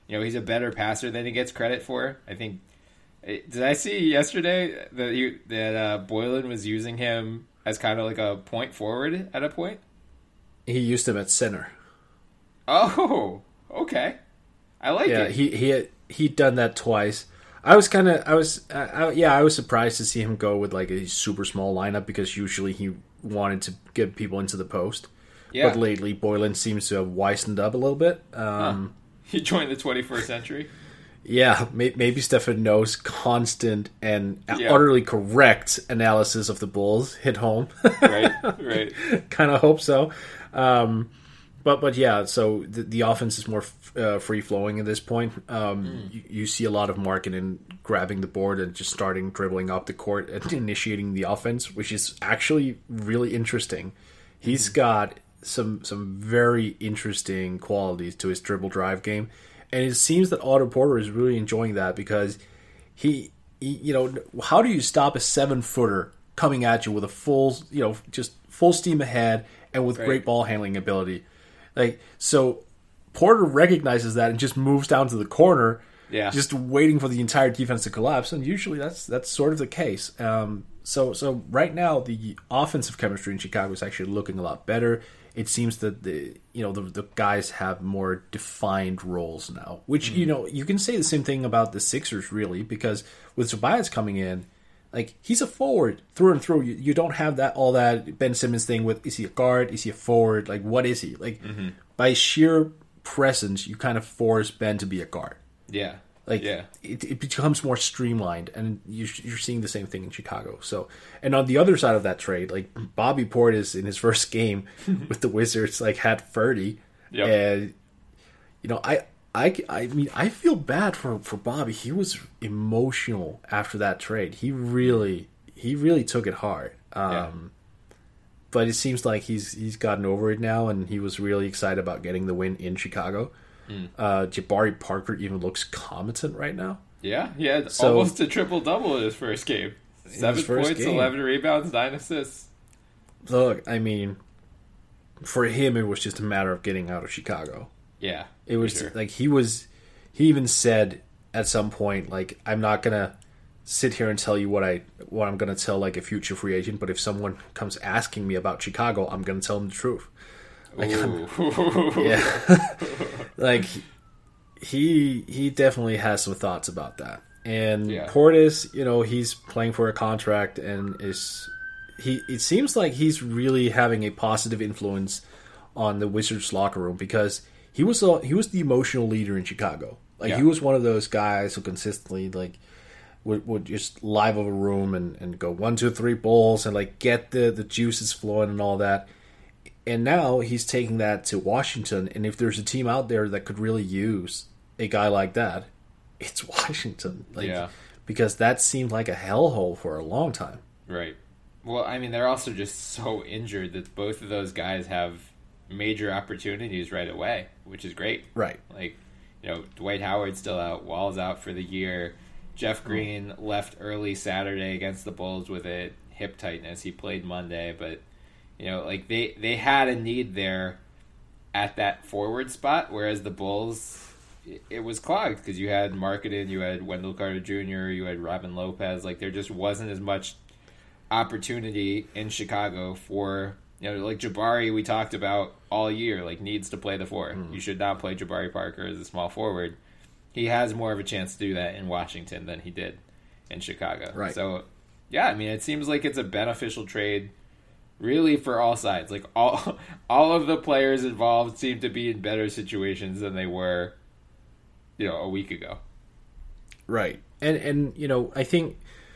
he's a better passer than he gets credit for. I think. Did I see yesterday that Boylan was using him as kind of like a point forward at a point? He used him at center. Oh, okay. I like it. Yeah, he'd done that twice. I was surprised to see him go with like a super small lineup because usually he wanted to get people into the post. Yeah. But lately, Boylan seems to have wisened up a little bit. He joined the 21st century. Yeah, maybe Stefan knows constant and utterly correct analysis of the Bulls hit home. Right. Kind of hope so. But yeah, so the offense is more free flowing at this point. You see a lot of Markkanen grabbing the board and just starting dribbling up the court and initiating the offense, which is actually really interesting. He's got some very interesting qualities to his dribble drive game, and it seems that Otto Porter is really enjoying that because he how do you stop a 7-footer coming at you with a full steam ahead and with great ball handling ability? Like, so Porter recognizes that and just moves down to the corner, just waiting for the entire defense to collapse. And usually that's sort of the case. So right now the offensive chemistry in Chicago is actually looking a lot better. It seems that the guys have more defined roles now, which you can say the same thing about the Sixers really, because with Tobias coming in, like, he's a forward through and through. You don't have all that Ben Simmons thing with, is he a guard? Is he a forward? Like, what is he? Like, by sheer presence, you kind of force Ben to be a guard. Yeah. Like, it becomes more streamlined, and you're seeing the same thing in Chicago. So, and on the other side of that trade, like, Bobby Portis in his first game with the Wizards, like, had 30. Yep. And, I mean, I feel bad for Bobby. He was emotional after that trade. He really took it hard. But it seems like he's gotten over it now, and he was really excited about getting the win in Chicago. Jabari Parker even looks competent right now. Yeah, he had almost a triple-double in his first game. 7 points, 11 rebounds, 9 assists. Look, I mean, for him, it was just a matter of getting out of Chicago. Yeah, it was like he even said at some point, like, I'm not gonna sit here and tell you what I'm gonna tell like a future free agent, but if someone comes asking me about Chicago, I'm gonna tell them the truth. Like, yeah, like he definitely has some thoughts about that. And Portis, he's playing for a contract and it seems like he's really having a positive influence on the Wizards locker room because he was the emotional leader in Chicago. Like, he was one of those guys who consistently, like, would just live over a room and go 1, 2, 3 Bulls and, like, get the juices flowing and all that. And now he's taking that to Washington, and if there's a team out there that could really use a guy like that, it's Washington. Because that seemed like a hellhole for a long time. Right. Well, I mean, they're also just so injured that both of those guys have major opportunities right away, which is great. Right. Like, Dwight Howard's still out, Wall's out for the year. Jeff Green left early Saturday against the Bulls with a hip tightness. He played Monday, but like they had a need there at that forward spot, whereas the Bulls, it was clogged because you had Markkanen, you had Wendell Carter Jr., you had Robin Lopez. Like, there just wasn't as much opportunity in Chicago for, like Jabari, we talked about all year, like, needs to play the 4. You should not play Jabari Parker as a small forward. He has more of a chance to do that in Washington than he did in Chicago. Right. So, yeah, I mean, it seems like it's a beneficial trade really for all sides. Like, all of the players involved seem to be in better situations than they were, a week ago. Right. And I think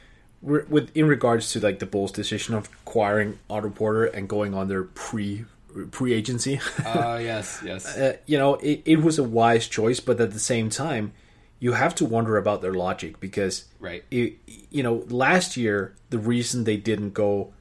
in regards to, like, the Bulls' decision of acquiring Otto Porter and going on their pre-agency. Yes. It was a wise choice, but at the same time, you have to wonder about their logic because, last year, the reason they didn't go,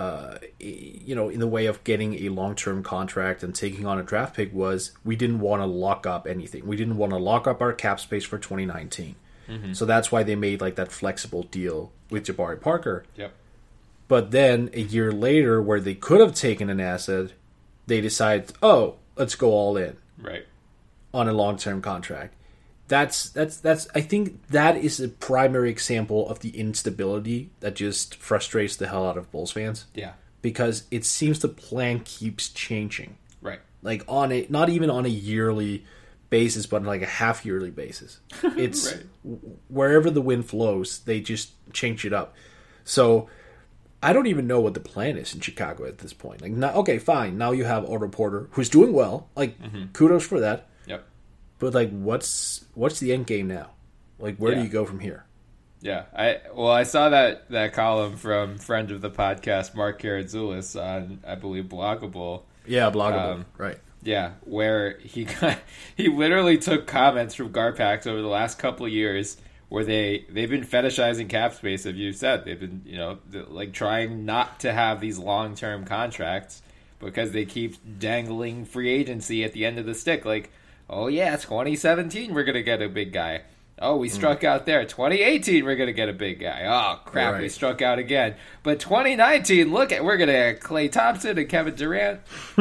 in the way of getting a long-term contract and taking on a draft pick was we didn't want to lock up anything. We didn't want to lock up our cap space for 2019. So that's why they made, like, that flexible deal with Jabari Parker. Yep. But then a year later, where they could have taken an asset, they decided, let's go all in. Right. On a long-term contract. that's I think that is a primary example of the instability that just frustrates the hell out of Bulls fans. Yeah. Because it seems the plan keeps changing. Right. Like not even on a yearly basis, but on like a half yearly basis. It's right. Wherever the wind flows, they just change it up. So I don't even know what the plan is in Chicago at this point. Like, okay, fine. Now you have Otto Porter, who's doing well. Like, kudos for that. Yep. But like, what's the end game now? Like, where do you go from here? Yeah, I saw that column from friend of the podcast Mark Karatzulis on, I believe, Bloggable. Yeah, Bloggable, right? Yeah, where he literally took comments from Garpax over the last couple of years, where they've been fetishizing cap space, as you said. They've been like trying not to have these long-term contracts because they keep dangling free agency at the end of the stick. Like, oh yeah, 2017 we're gonna get a big guy. Oh, we struck out there. 2018, we're going to get a big guy. Oh, crap, we struck out again. But 2019, we're going to get Klay Thompson and Kevin Durant.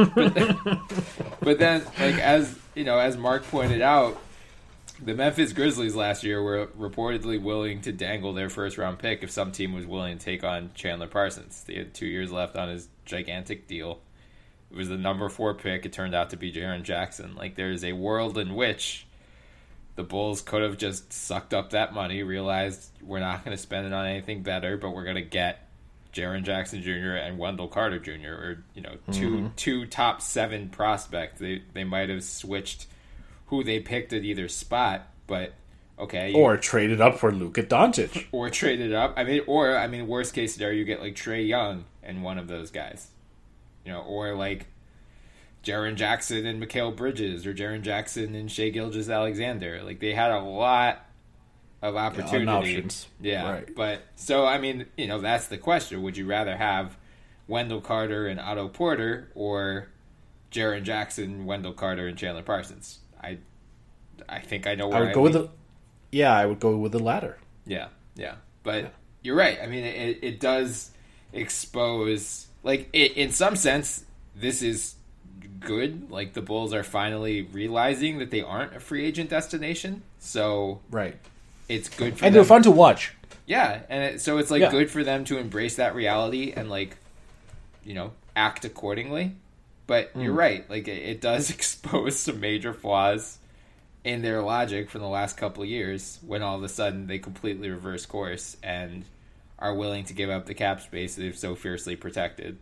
But then, like, as Mark pointed out, the Memphis Grizzlies last year were reportedly willing to dangle their first-round pick if some team was willing to take on Chandler Parsons. They had 2 years left on his gigantic deal. It was the number 4 pick. It turned out to be Jaren Jackson. Like, there's a world in which the Bulls could have just sucked up that money, realized we're not going to spend it on anything better, but we're going to get Jaren Jackson Jr. and Wendell Carter Jr. or two top 7 prospects. They might have switched who they picked at either spot, but okay. Or traded up for Luka Doncic. Or traded up. I mean, worst case scenario, you get like Trae Young and one of those guys, or like Jaren Jackson and Mikal Bridges, or Jaren Jackson and Shai Gilgeous-Alexander. Like, they had a lot of opportunity. Options. Yeah. Right. But, so, I mean, that's the question. Would you rather have Wendell Carter and Otto Porter, or Jaren Jackson, Wendell Carter, and Chandler Parsons? I think I know where I would go with I would go with the latter. Yeah. But you're right. I mean, it does expose, like, in some sense, this is good. Like, the Bulls are finally realizing that they aren't a free agent destination, so right, it's good for and them. they're fun to watch. Yeah, and so it's like good for them to embrace that reality and, like, act accordingly. But you're right, like, it does expose some major flaws in their logic from the last couple of years, when all of a sudden they completely reverse course and are willing to give up the cap space they've so fiercely protected.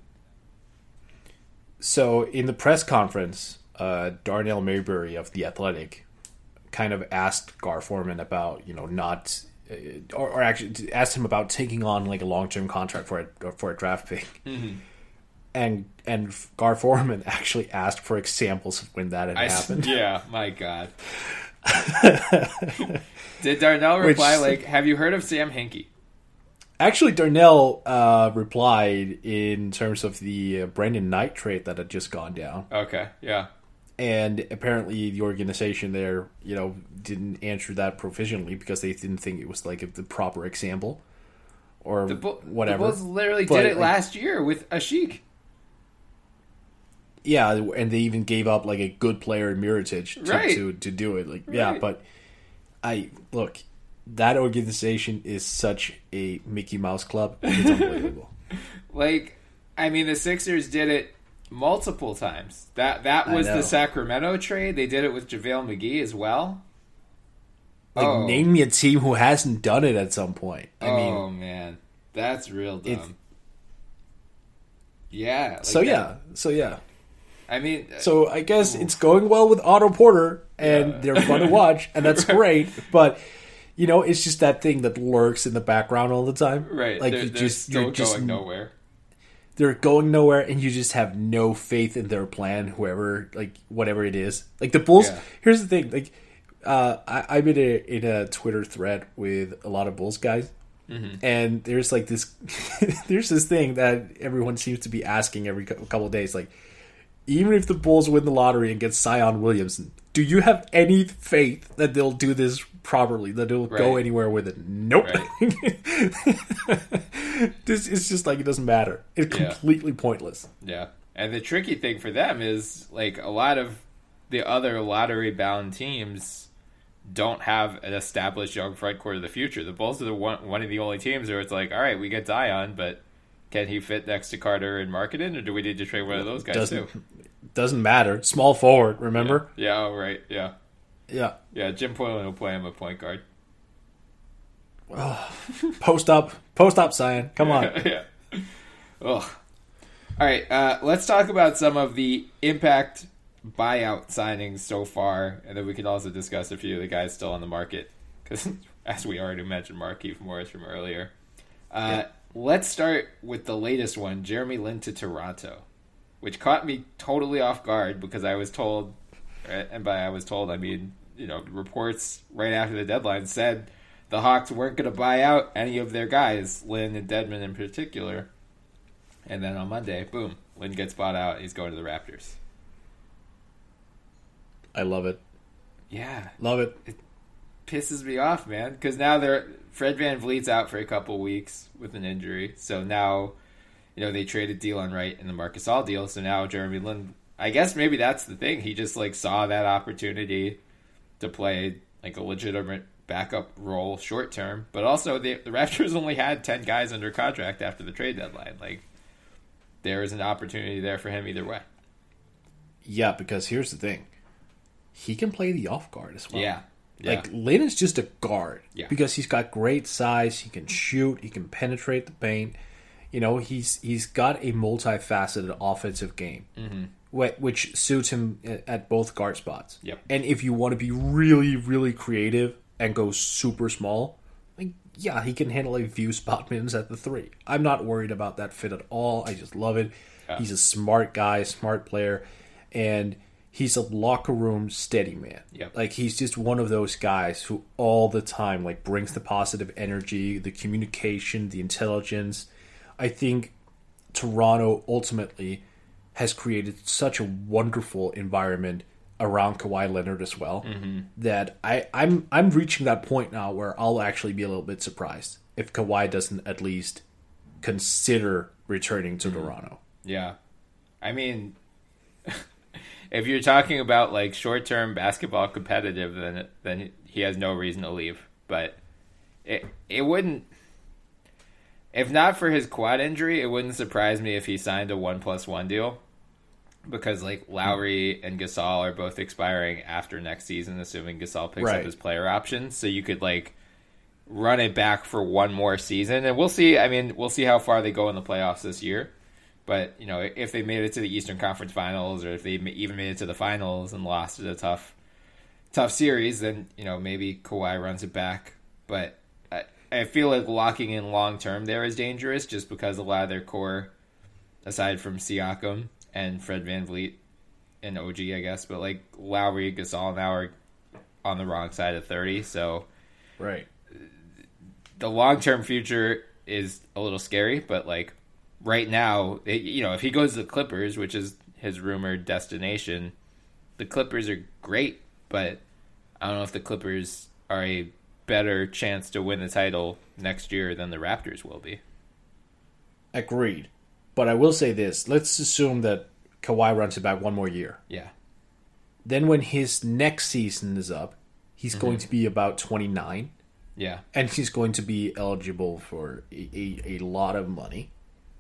So in the press conference, Darnell Mayberry of The Athletic kind of asked Gar Forman about, not, or actually asked him about taking on like a long-term contract for a draft pick. Mm-hmm. And Gar Forman actually asked for examples of when that had happened. Yeah, my God. Did Darnell reply have you heard of Sam Hinkie? Actually, Darnell replied in terms of the Brandon Knight trade that had just gone down. Okay, yeah. And apparently the organization there, didn't answer that proficiently because they didn't think it was like the proper example or whatever. The Bulls literally did it last year with Ashik. Yeah, and they even gave up like a good player in Mirotic to do it. Like, yeah, but look. That organization is such a Mickey Mouse club. It's unbelievable. Like, I mean, the Sixers did it multiple times. That was the Sacramento trade. They did it with JaVale McGee as well. Like, name me a team who hasn't done it at some point. I mean, man. That's real dumb. Yeah. Like so yeah. I mean... So I guess it's going well with Otto Porter, and they're fun to watch, and that's great, but... it's just that thing that lurks in the background all the time. Right. Like, they're still going nowhere. They're going nowhere, and you just have no faith in their plan, whatever it is. Like, the Bulls... Yeah. Here's the thing. Like, I'm in a Twitter thread with a lot of Bulls guys, and there's, like, this... there's this thing that everyone seems to be asking every couple of days. Like, even if the Bulls win the lottery and get Zion Williamson, do you have any faith that they'll do this properly, that it'll go anywhere with it? Nope. Right. This is just like, it doesn't matter. It's completely pointless. Yeah. And the tricky thing for them is, like, a lot of the other lottery-bound teams don't have an established young front court of the future. The Bulls are one of the only teams where it's like, all right, we get Zion, but can he fit next to Carter and Markkanen, or do we need to trade one of those guys too? Doesn't matter. Small forward, remember? Yeah, oh, right, yeah. Yeah. Yeah, Jim Poylan will play him a point guard. Oh, post up, Zion. Come on. Yeah. Ugh. All right, let's talk about some of the impact buyout signings so far, and then we can also discuss a few of the guys still on the market, because as we already mentioned, Markieff Morris from earlier. Let's start with the latest one, Jeremy Lin to Toronto, which caught me totally off guard because I was told, and by I was told, I mean, reports right after the deadline said the Hawks weren't going to buy out any of their guys, Lin and Dedmon in particular. And then on Monday, boom, Lin gets bought out. He's going to the Raptors. I love it. Yeah. Love it. It pisses me off, man, because now Fred VanVleet's out for a couple weeks with an injury. So now, they traded Delon Wright in the Marc Gasol deal. So now Jeremy Lin, I guess maybe that's the thing. He just saw that opportunity to play a legitimate backup role short term. But also the Raptors only had 10 guys under contract after the trade deadline. There is an opportunity there for him either way. Yeah, because here's the thing. He can play the off guard as well. Yeah. Lin is just a guard. Yeah. Because he's got great size. He can shoot. He can penetrate the paint. He's got a multifaceted offensive game, which suits him at both guard spots. Yep. And if you want to be really, really creative and go super small, he can handle a few spot minutes at the 3. I'm not worried about that fit at all. I just love it. Yeah. He's a smart guy, smart player, and he's a locker room steady man. Yep. He's just one of those guys who all the time brings the positive energy, the communication, the intelligence. I think Toronto ultimately has created such a wonderful environment around Kawhi Leonard as well, that I'm reaching that point now where I'll actually be a little bit surprised if Kawhi doesn't at least consider returning to Toronto. Yeah. I mean, if you're talking about short-term basketball competitive, then he has no reason to leave. But it wouldn't, if not for his quad injury, it wouldn't surprise me if he signed a 1+1 deal. Because Lowry and Gasol are both expiring after next season, assuming Gasol picks up his player option. So you could run it back for one more season, and we'll see. I mean, we'll see how far they go in the playoffs this year. But if they made it to the Eastern Conference Finals, or if they even made it to the finals and lost a tough series, then maybe Kawhi runs it back. But I feel like locking in long term there is dangerous, just because a lot of their core, aside from Siakam and Fred VanVleet and OG, I guess, but Lowry, Gasol now are on the wrong side of 30, so the long-term future is a little scary, but right now, if he goes to the Clippers, which is his rumored destination, the Clippers are great, but I don't know if the Clippers are a better chance to win the title next year than the Raptors will be. Agreed. But I will say this. Let's assume that Kawhi runs it back one more year. Yeah. Then when his next season is up, he's going to be about 29. Yeah. And he's going to be eligible for a lot of money.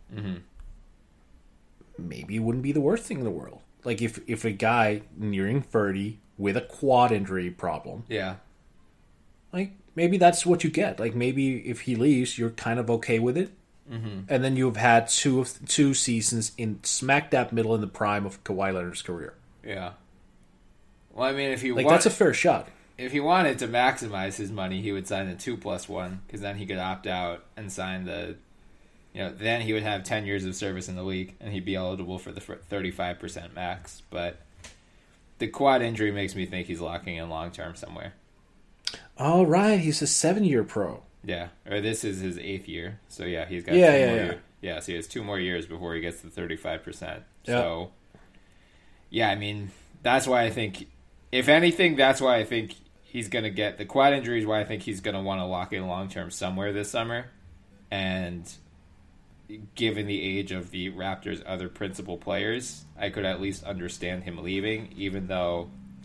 Maybe it wouldn't be the worst thing in the world. If a guy nearing 30 with a quad injury problem. Yeah. Maybe that's what you get. Maybe if he leaves, you're kind of okay with it. And then you've had two seasons in smack dab middle in the prime of Kawhi Leonard's career. Yeah. Well, I mean, if he that's a fair shot. If he wanted to maximize his money, he would sign the 2+1, because then he could opt out and sign the, then he would have 10 years of service in the league, and he'd be eligible for the 35% max. But the quad injury makes me think he's locking in long term somewhere. All right, he's a 7-year pro. Yeah, or this is his 8th year. So, yeah, he's got 2 more years. Yeah, so he has 2 more years before he gets the 35%. So, yeah, I mean, that's why I think, if anything, that's why I think he's going to get, the quad injury is why I think he's going to want to lock in long-term somewhere this summer. And given the age of the Raptors' other principal players, I could at least understand him leaving, even though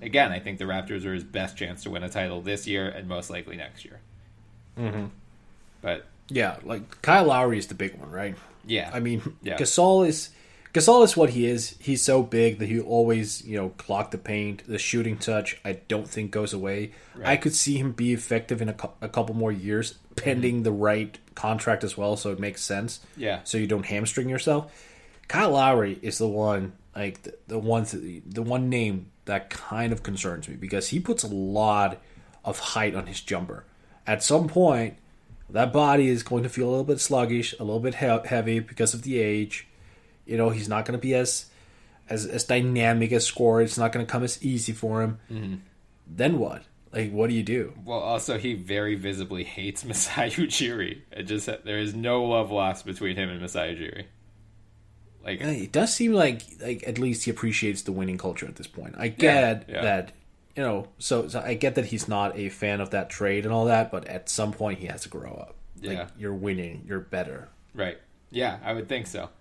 again, I think the Raptors are his best chance to win a title this year and most likely next year. Mm-hmm. But yeah, like Kyle Lowry is the big one, right? Yeah. I mean, Gasol is what he is. He's so big that he always, clock the paint. The shooting touch, I don't think goes away. Right. I could see him be effective in a couple more years, pending the right contract as well, so it makes sense. Yeah. So you don't hamstring yourself. Kyle Lowry is the one, like the one name that kind of concerns me because he puts a lot of height on his jumper. At some point, that body is going to feel a little bit sluggish, a little bit heavy because of the age. He's not going to be as dynamic as scorer. It's not going to come as easy for him. Mm-hmm. Then what? Like, what do you do? Well, also, he very visibly hates Masai Ujiri. There is no love lost between him and Masai Ujiri. Like, it does seem like at least he appreciates the winning culture at this point. I get that, so I get that he's not a fan of that trade and all that, but at some point he has to grow up. Yeah. Like, you're winning. You're better. Right. Yeah, I would think so.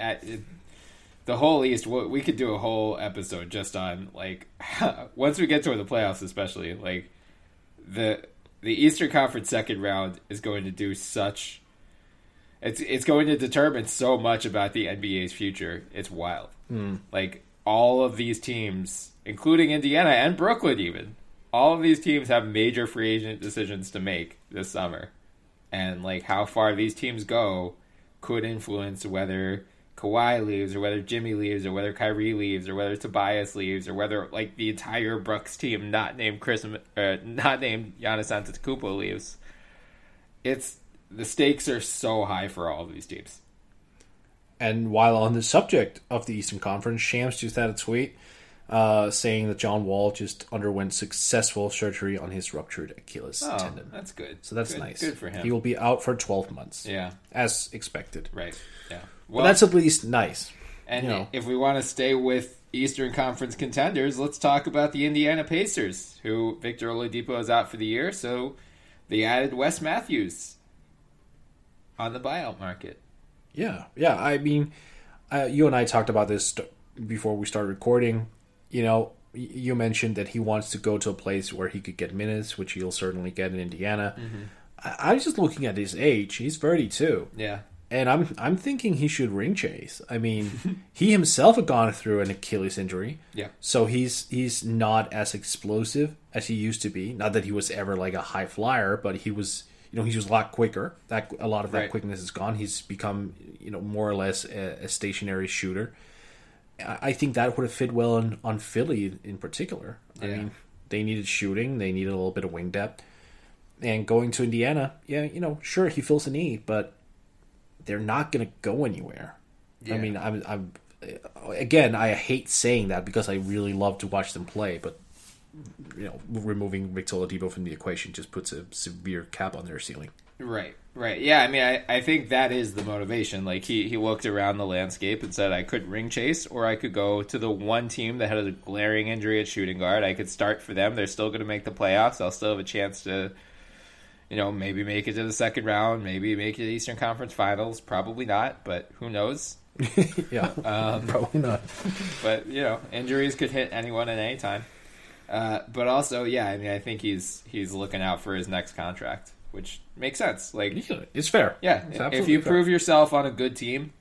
The whole East, we could do a whole episode just on, like, once we get toward the playoffs especially, like, the Eastern Conference second round is going to do such... It's going to determine so much about the NBA's future. It's wild. Like, all of these teams, including Indiana and Brooklyn even, all of these teams have major free agent decisions to make this summer. And, like, how far these teams go could influence whether Kawhi leaves or whether Jimmy leaves or whether Kyrie leaves or whether Tobias leaves or whether, like, the entire Bucks team not named Giannis Antetokounmpo leaves. The stakes are so high for all of these teams. And while on the subject of the Eastern Conference, Shams just had a tweet saying that John Wall just underwent successful surgery on his ruptured Achilles tendon. That's good. So that's good. nice. Good for him. He will be out for 12 months. Yeah. As expected. Right. Yeah. Well, but that's at least nice. And if we want to stay with Eastern Conference contenders, let's talk about the Indiana Pacers, who Victor Oladipo is out for the year, so they added Wes Matthews on the buyout market. Yeah. I mean, you and I talked about this before we started recording. You mentioned that he wants to go to a place where he could get minutes, which he'll certainly get in Indiana. Mm-hmm. I was just looking at his age. He's 32. Yeah. And I'm thinking he should ring chase. I mean, he himself had gone through an Achilles injury. Yeah. So he's not as explosive as he used to be. Not that he was ever like a high flyer, but he was... he was a lot quicker. A lot of that quickness is gone. He's become, more or less a stationary shooter. I think that would have fit well on Philly in particular. Yeah. I mean, they needed shooting. They needed a little bit of wing depth. And going to Indiana, sure, he fills the need, but they're not going to go anywhere. Yeah. I mean, I'm again, I hate saying that because I really love to watch them play, but removing Victor Oladipo from the equation just puts a severe cap on their ceiling. Right. Yeah, I mean, I think that is the motivation. Like, he looked around the landscape and said, I could ring chase, or I could go to the one team that had a glaring injury at shooting guard. I could start for them. They're still going to make the playoffs. I'll still have a chance to, maybe make it to the second round, maybe make it to the Eastern Conference Finals. Probably not, but who knows? Yeah, probably not. But, injuries could hit anyone at any time. But also, yeah, I mean, I think he's looking out for his next contract, which makes sense. Like, it's fair. Yeah, if you prove yourself on a good team,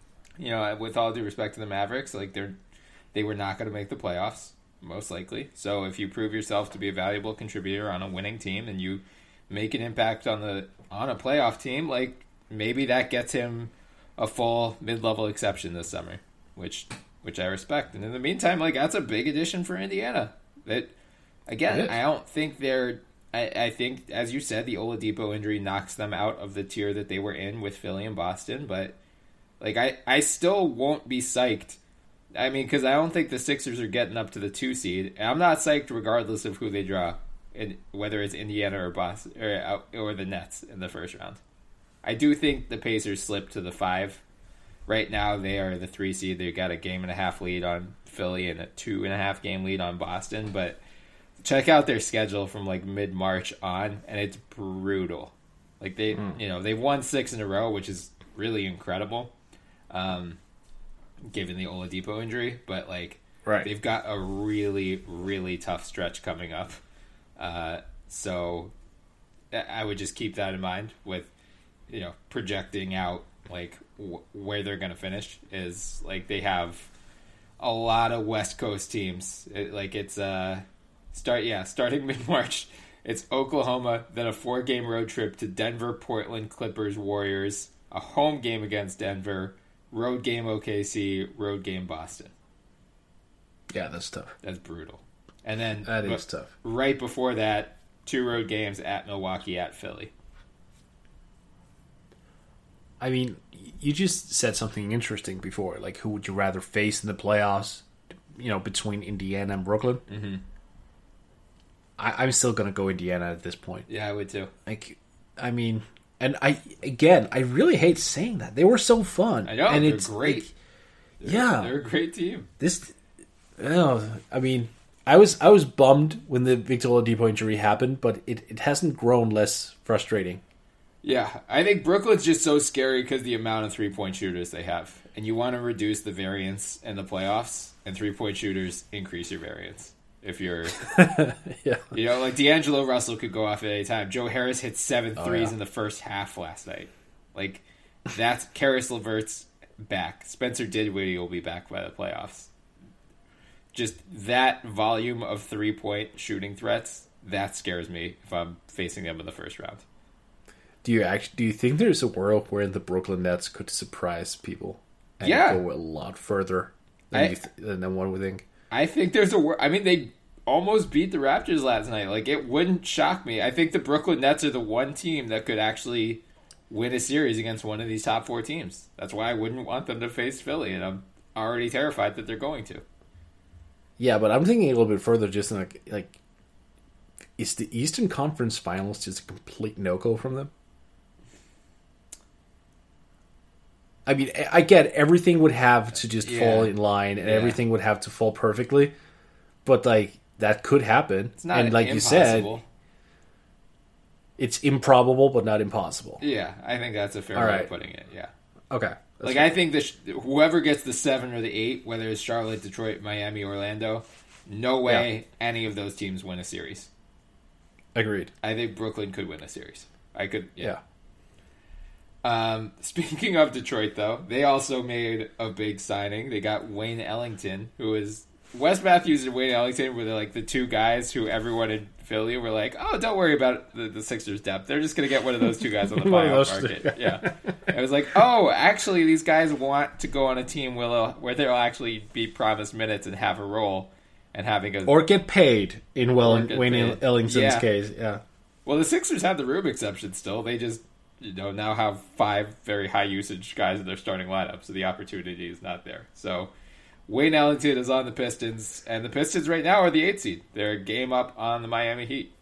with all due respect to the Mavericks, like they were not going to make the playoffs, most likely. So if you prove yourself to be a valuable contributor on a winning team and you make an impact on a playoff team, like maybe that gets him a full mid-level exception this summer, which I respect. And in the meantime, like, that's a big addition for Indiana. That, again, I don't think they're... I think, as you said, the Oladipo injury knocks them out of the tier that they were in with Philly and Boston. But, like, I still won't be psyched. I mean, because I don't think the Sixers are getting up to the 2 seed. And I'm not psyched regardless of who they draw, whether it's Indiana or Boston or the Nets in the first round. I do think the Pacers slip to the 5. Right now, they are the 3 seed. They've got a 1.5 game lead on Philly and a 2.5 game lead on Boston. But check out their schedule from like mid-March on, and it's brutal. Like they've won 6 in a row, which is really incredible, given the Oladipo injury. But like Right. They've got a really, really tough stretch coming up. So I would just keep that in mind with, projecting out like where they're going to finish is like they have a lot of West Coast teams. Starting mid-March, it's Oklahoma, then a 4-game road trip to Denver, Portland, Clippers, Warriors, a home game against Denver, road game OKC, road game Boston. Yeah, that's tough. That's brutal. And then that is tough. Right before that, 2 road games at Milwaukee, at Philly. I mean, you just said something interesting before. Like, who would you rather face in the playoffs, between Indiana and Brooklyn? Mm-hmm. I'm still going to go Indiana at this point. Yeah, I would too. And I really hate saying that. They were so fun. I know, and they're great. They're a great team. I was bummed when the Victor Oladipo injury happened, but it hasn't grown less frustrating. Yeah, I think Brooklyn's just so scary because the amount of 3-point shooters they have. And you want to reduce the variance in the playoffs, and 3-point shooters increase your variance. If you're, like D'Angelo Russell could go off at any time. Joe Harris hit 7 threes in the first half last night. Like, that's Karis LeVert's back. Spencer Dinwiddie will be back by the playoffs. Just that volume of 3-point shooting threats, that scares me if I'm facing them in the first round. Do you think there's a world where the Brooklyn Nets could surprise people and go a lot further than one would think? I think there's they almost beat the Raptors last night. Like, it wouldn't shock me. I think the Brooklyn Nets are the one team that could actually win a series against one of these top 4 teams. That's why I wouldn't want them to face Philly, and I'm already terrified that they're going to. Yeah, but I'm thinking a little bit further. Just like, is the Eastern Conference Finals just a complete no-go from them? I mean, I get everything would have to just fall in line, and everything would have to fall perfectly, but like that could happen. It's not, and like impossible. You said, it's improbable but not impossible. Yeah, I think that's a fair way of putting it. Yeah. Okay. Like fair. I think whoever gets the 7 or the 8, whether it's Charlotte, Detroit, Miami, Orlando, no way any of those teams win a series. Agreed. I think Brooklyn could win a series. I could. Yeah. Speaking of Detroit, though, they also made a big signing. They got Wayne Ellington, who is Wes Matthews and Wayne Ellington were like the 2 guys who everyone in Philly were like, "Oh, don't worry about the Sixers' depth. They're just going to get one of those 2 guys on the buyout market." Yeah, I was like, "Oh, actually, these guys want to go on a team where they'll actually be promised minutes and have a role and having a or get paid in Wayne Ellington's case." Yeah. Well, the Sixers have the room exception still. They just now have 5 very high usage guys in their starting lineup, so the opportunity is not there. So Wayne Ellington is on the Pistons, and the Pistons right now are the 8th seed. They're a game up on the Miami Heat.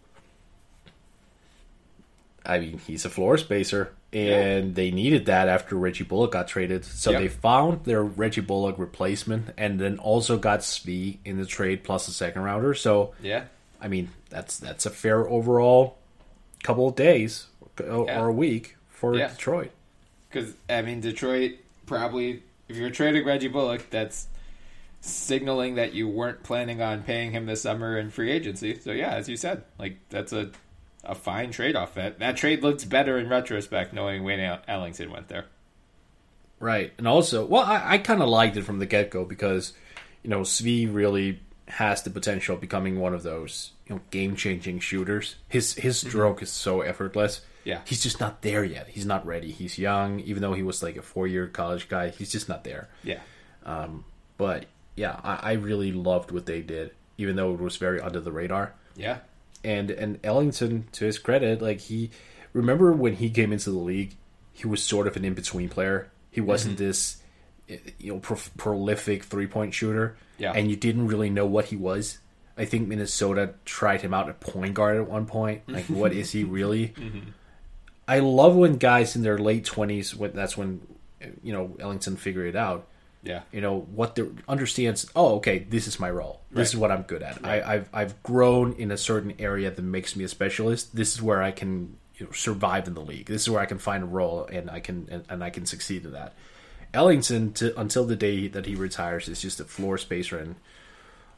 I mean, he's a floor spacer, and they needed that after Reggie Bullock got traded. So they found their Reggie Bullock replacement, and then also got Svi in the trade plus a second rounder. So I mean, that's a fair overall couple of days or a week for Detroit. Because, I mean, Detroit probably, if you're trading Reggie Bullock, that's signaling that you weren't planning on paying him this summer in free agency. So, yeah, as you said, like, that's a fine trade-off. That trade looks better in retrospect, knowing Wayne Ellington went there. Right. And also, well, I kind of liked it from the get-go because, Svi really has the potential of becoming one of those game-changing shooters. His stroke is so effortless. Yeah. He's just not there yet. He's not ready. He's young, even though he was like a 4-year college guy. He's just not there. Yeah. But, yeah, I really loved what they did, even though it was very under the radar. Yeah. And Ellington, to his credit, like remember when he came into the league, he was sort of an in-between player. He wasn't this prolific 3-point shooter. Yeah. And you didn't really know what he was. I think Minnesota tried him out at point guard at one point. Like, what is he really? I love when guys in their late 20s, that's when, Ellington figured it out. Yeah. What they understands, okay, this is my role. This is what I'm good at. Right. I've grown in a certain area that makes me a specialist. This is where I can survive in the league. This is where I can find a role and I can succeed in that. Ellington, until the day that he retires, is just a floor spacer, and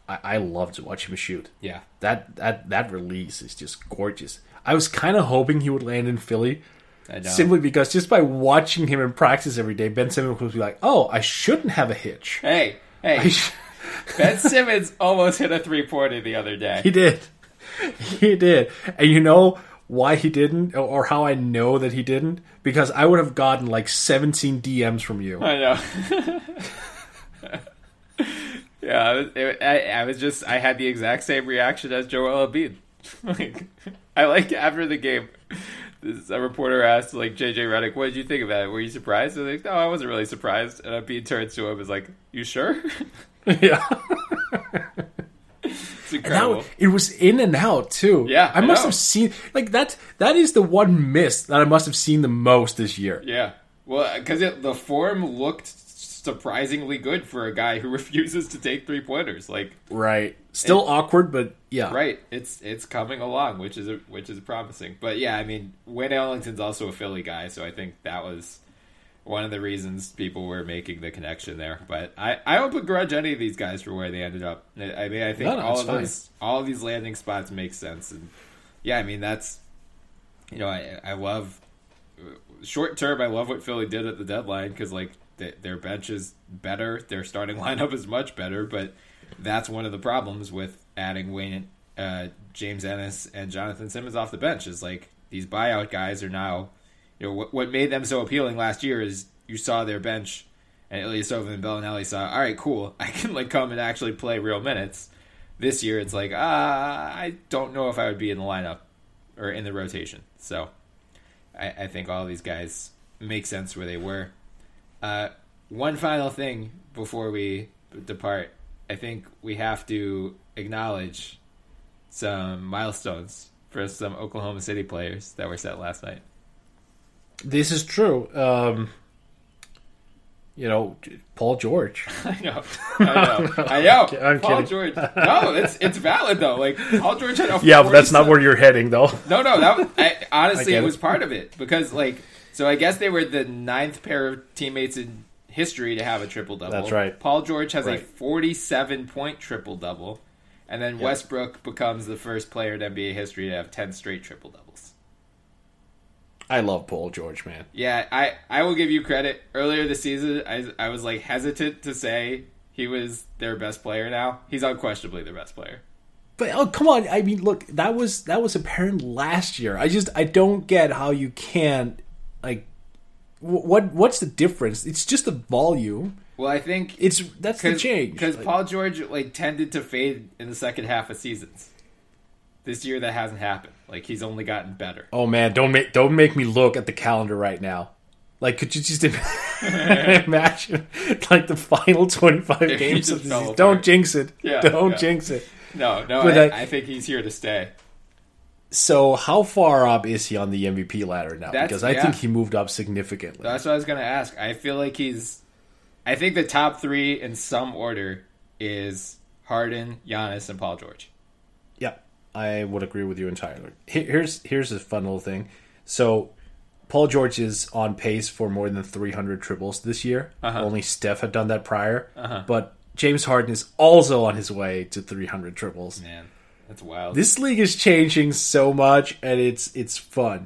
I love to watch him shoot. Yeah. That release is just gorgeous. I was kind of hoping he would land in Philly. I know. Simply because just by watching him in practice every day, Ben Simmons would be like, oh, I shouldn't have a hitch. Hey. Ben Simmons almost hit a 3-pointer the other day. He did. And you know why he didn't, or how I know that he didn't? Because I would have gotten like 17 DMs from you. I know. Yeah, I had the exact same reaction as Joel Embiid. After the game, a reporter asked JJ Redick, "What did you think of that? Were you surprised?" And no, I wasn't really surprised. And Embiid turns to him and is like, "You sure?" Yeah. It's incredible. It was in and out too. Yeah, I must have seen that. That is the one miss that I must have seen the most this year. Yeah, well, because the form looked surprisingly good for a guy who refuses to take 3-pointers. Right, still awkward, but yeah, right. It's coming along, which is promising. But yeah, I mean, Wayne Ellington's also a Philly guy, so I think that was one of the reasons people were making the connection there. But I don't begrudge any of these guys for where they ended up. I mean, I think all of these landing spots make sense, and yeah, I mean that's I love short term. I love what Philly did at the deadline because their bench is better, their starting lineup is much better, but that's one of the problems with adding Wayne, James Ennis, and Jonathan Simmons off the bench is these buyout guys are now, what made them so appealing last year is you saw their bench, and Ilyasova and Bellinelli saw, all right, cool, I can come and actually play real minutes. This year it's I don't know if I would be in the lineup or in the rotation. So I think all of these guys make sense where they were. One final thing before we depart. I think we have to acknowledge some milestones for some Oklahoma City players that were set last night. This is true. Paul George. I know. I'm Paul kidding. George. No, it's valid though. Paul George had a yeah, but that's not where you're heading though. No. Honestly, it was part of it because so I guess they were the 9th pair of teammates in history to have a triple-double. That's right. Paul George has a 47-point triple-double, and then Westbrook becomes the first player in NBA history to have 10 straight triple-doubles. I love Paul George, man. Yeah, I will give you credit. Earlier this season, I was hesitant to say he was their best player now. He's unquestionably their best player. But come on, I mean, look, that was apparent last year. I don't get how you can't what's the difference? It's just the volume. Well, I think that's the change. Because Paul George tended to fade in the second half of seasons. This year that hasn't happened. He's only gotten better. Oh man, don't make me look at the calendar right now. Could you just imagine the final 25 games of the season? Don't jinx it. Yeah, don't jinx it. No, but I think he's here to stay. So how far up is he on the MVP ladder now? Because I think he moved up significantly. That's what I was going to ask. I feel like I think the top 3 in some order is Harden, Giannis, and Paul George. Yeah, I would agree with you entirely. Here's a fun little thing. So Paul George is on pace for more than 300 triples this year. Uh-huh. Only Steph had done that prior. Uh-huh. But James Harden is also on his way to 300 triples. Man. That's wild. This league is changing so much, and it's fun.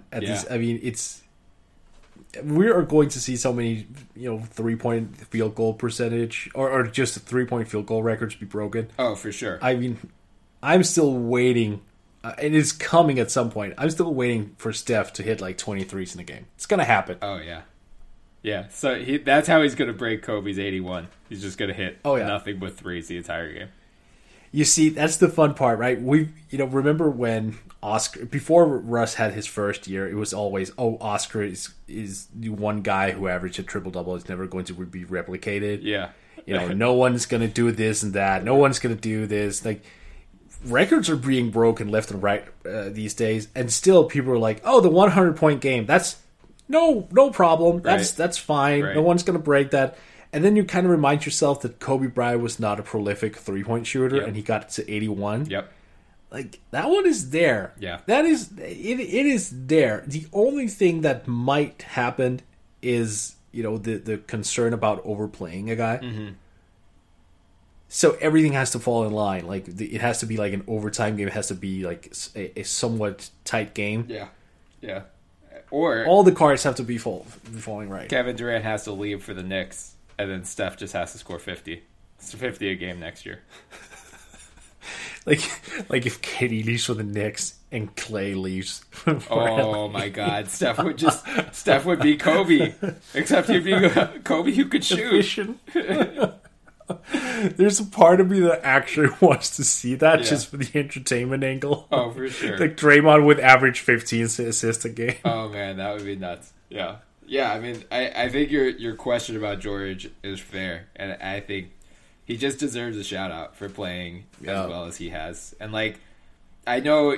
We are going to see so many 3-point field goal percentage or just 3-point field goal records be broken. Oh, for sure. I mean, I'm still waiting, and it's coming at some point. I'm still waiting for Steph to hit 23s in a game. It's gonna happen. Oh yeah, yeah. So that's how he's gonna break Kobe's 81. He's just gonna hit nothing but threes the entire game. You see, that's the fun part, right? Remember when Oscar, before Russ had his first year, it was always, Oscar is the one guy who averaged a triple-double. It's never going to be replicated. Yeah. No one's going to do this and that. No one's going to do this. Records are being broken left and right these days, and still people are like, the 100-point game, that's no problem. That's fine. Right. No one's going to break that. And then you kind of remind yourself that Kobe Bryant was not a prolific 3-point shooter, and he got to 81. Yep. That one is there. Yeah. That is it is there. The only thing that might happen is, the concern about overplaying a guy. Mm-hmm. So everything has to fall in line. Like it has to be like an overtime game. It has to be like a somewhat tight game. Yeah. Or all the cards have to be falling right. Kevin Durant has to leave for the Knicks, and then Steph just has to score 50. It's 50 a game next year. like if KD leaves for the Knicks and Clay leaves. Oh my God, Steph would be Kobe, except he'd be Kobe who could shoot. There's a part of me that actually wants to see that just for the entertainment angle. Oh, for sure. Like Draymond would average 15 assists a game. Oh man, that would be nuts. Yeah. I mean, I think your question about George is fair, and I think he just deserves a shout out for playing as well as he has. And like, I know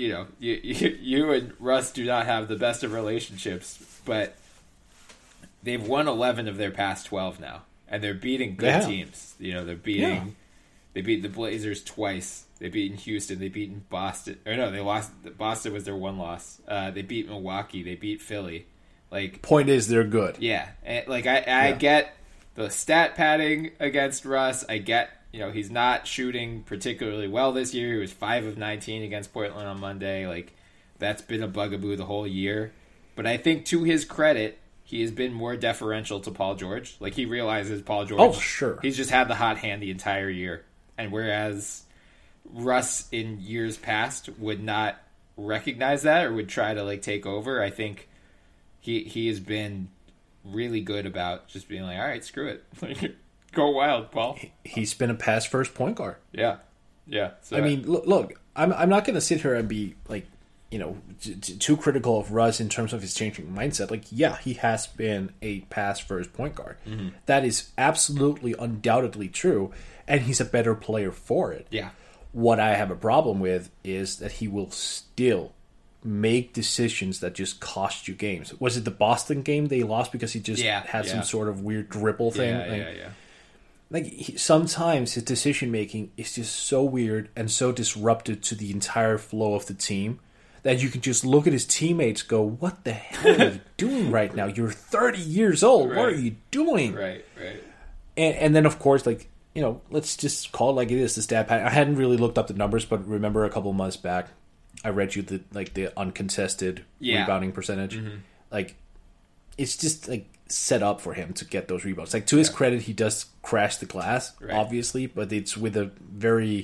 you and Russ do not have the best of relationships, but they've won 11 of their past 12 now. And they're beating good teams. They're beating. They beat the Blazers twice. They beat Houston. They beat Boston. Or no, they lost. Boston was their one loss. They beat Milwaukee. They beat Philly. Like, point is, they're good. Yeah, and like I get the stat padding against Russ. I get he's not shooting particularly well this year. He was 5 of 19 against Portland on Monday. Like, that's been a bugaboo the whole year. But I think to his credit, he has been more deferential to Paul George. Like, he realizes Paul George. Oh, sure. He's just had the hot hand the entire year. And whereas Russ in years past would not recognize that or would try to, like, take over, I think he has been really good about just being like, all right, screw it. Go wild, Paul. He's been a pass-first point guard. Yeah. So, I mean, look, I'm not going to sit here and be, like, too critical of Russ in terms of his changing mindset. Like, yeah, he has been a pass-first point guard. Mm-hmm. That is absolutely, undoubtedly true, and he's a better player for it. Yeah. What I have a problem with is that he will still make decisions that just cost you games. Was it the Boston game they lost because he just had some sort of weird dribble thing? Yeah. Like, sometimes his decision-making is just so weird and so disruptive to the entire flow of the team that you can just look at his teammates go, what the hell are you doing right now? You're 30 years old. Right. What are you doing? Right. And then, of course, like, let's just call it like it is, the stat pattern. I hadn't really looked up the numbers, but remember a couple of months back, I read you the uncontested rebounding percentage. Mm-hmm. Like, it's just, like, set up for him to get those rebounds. Like, to his credit, he does crash the glass, obviously, but it's with a very...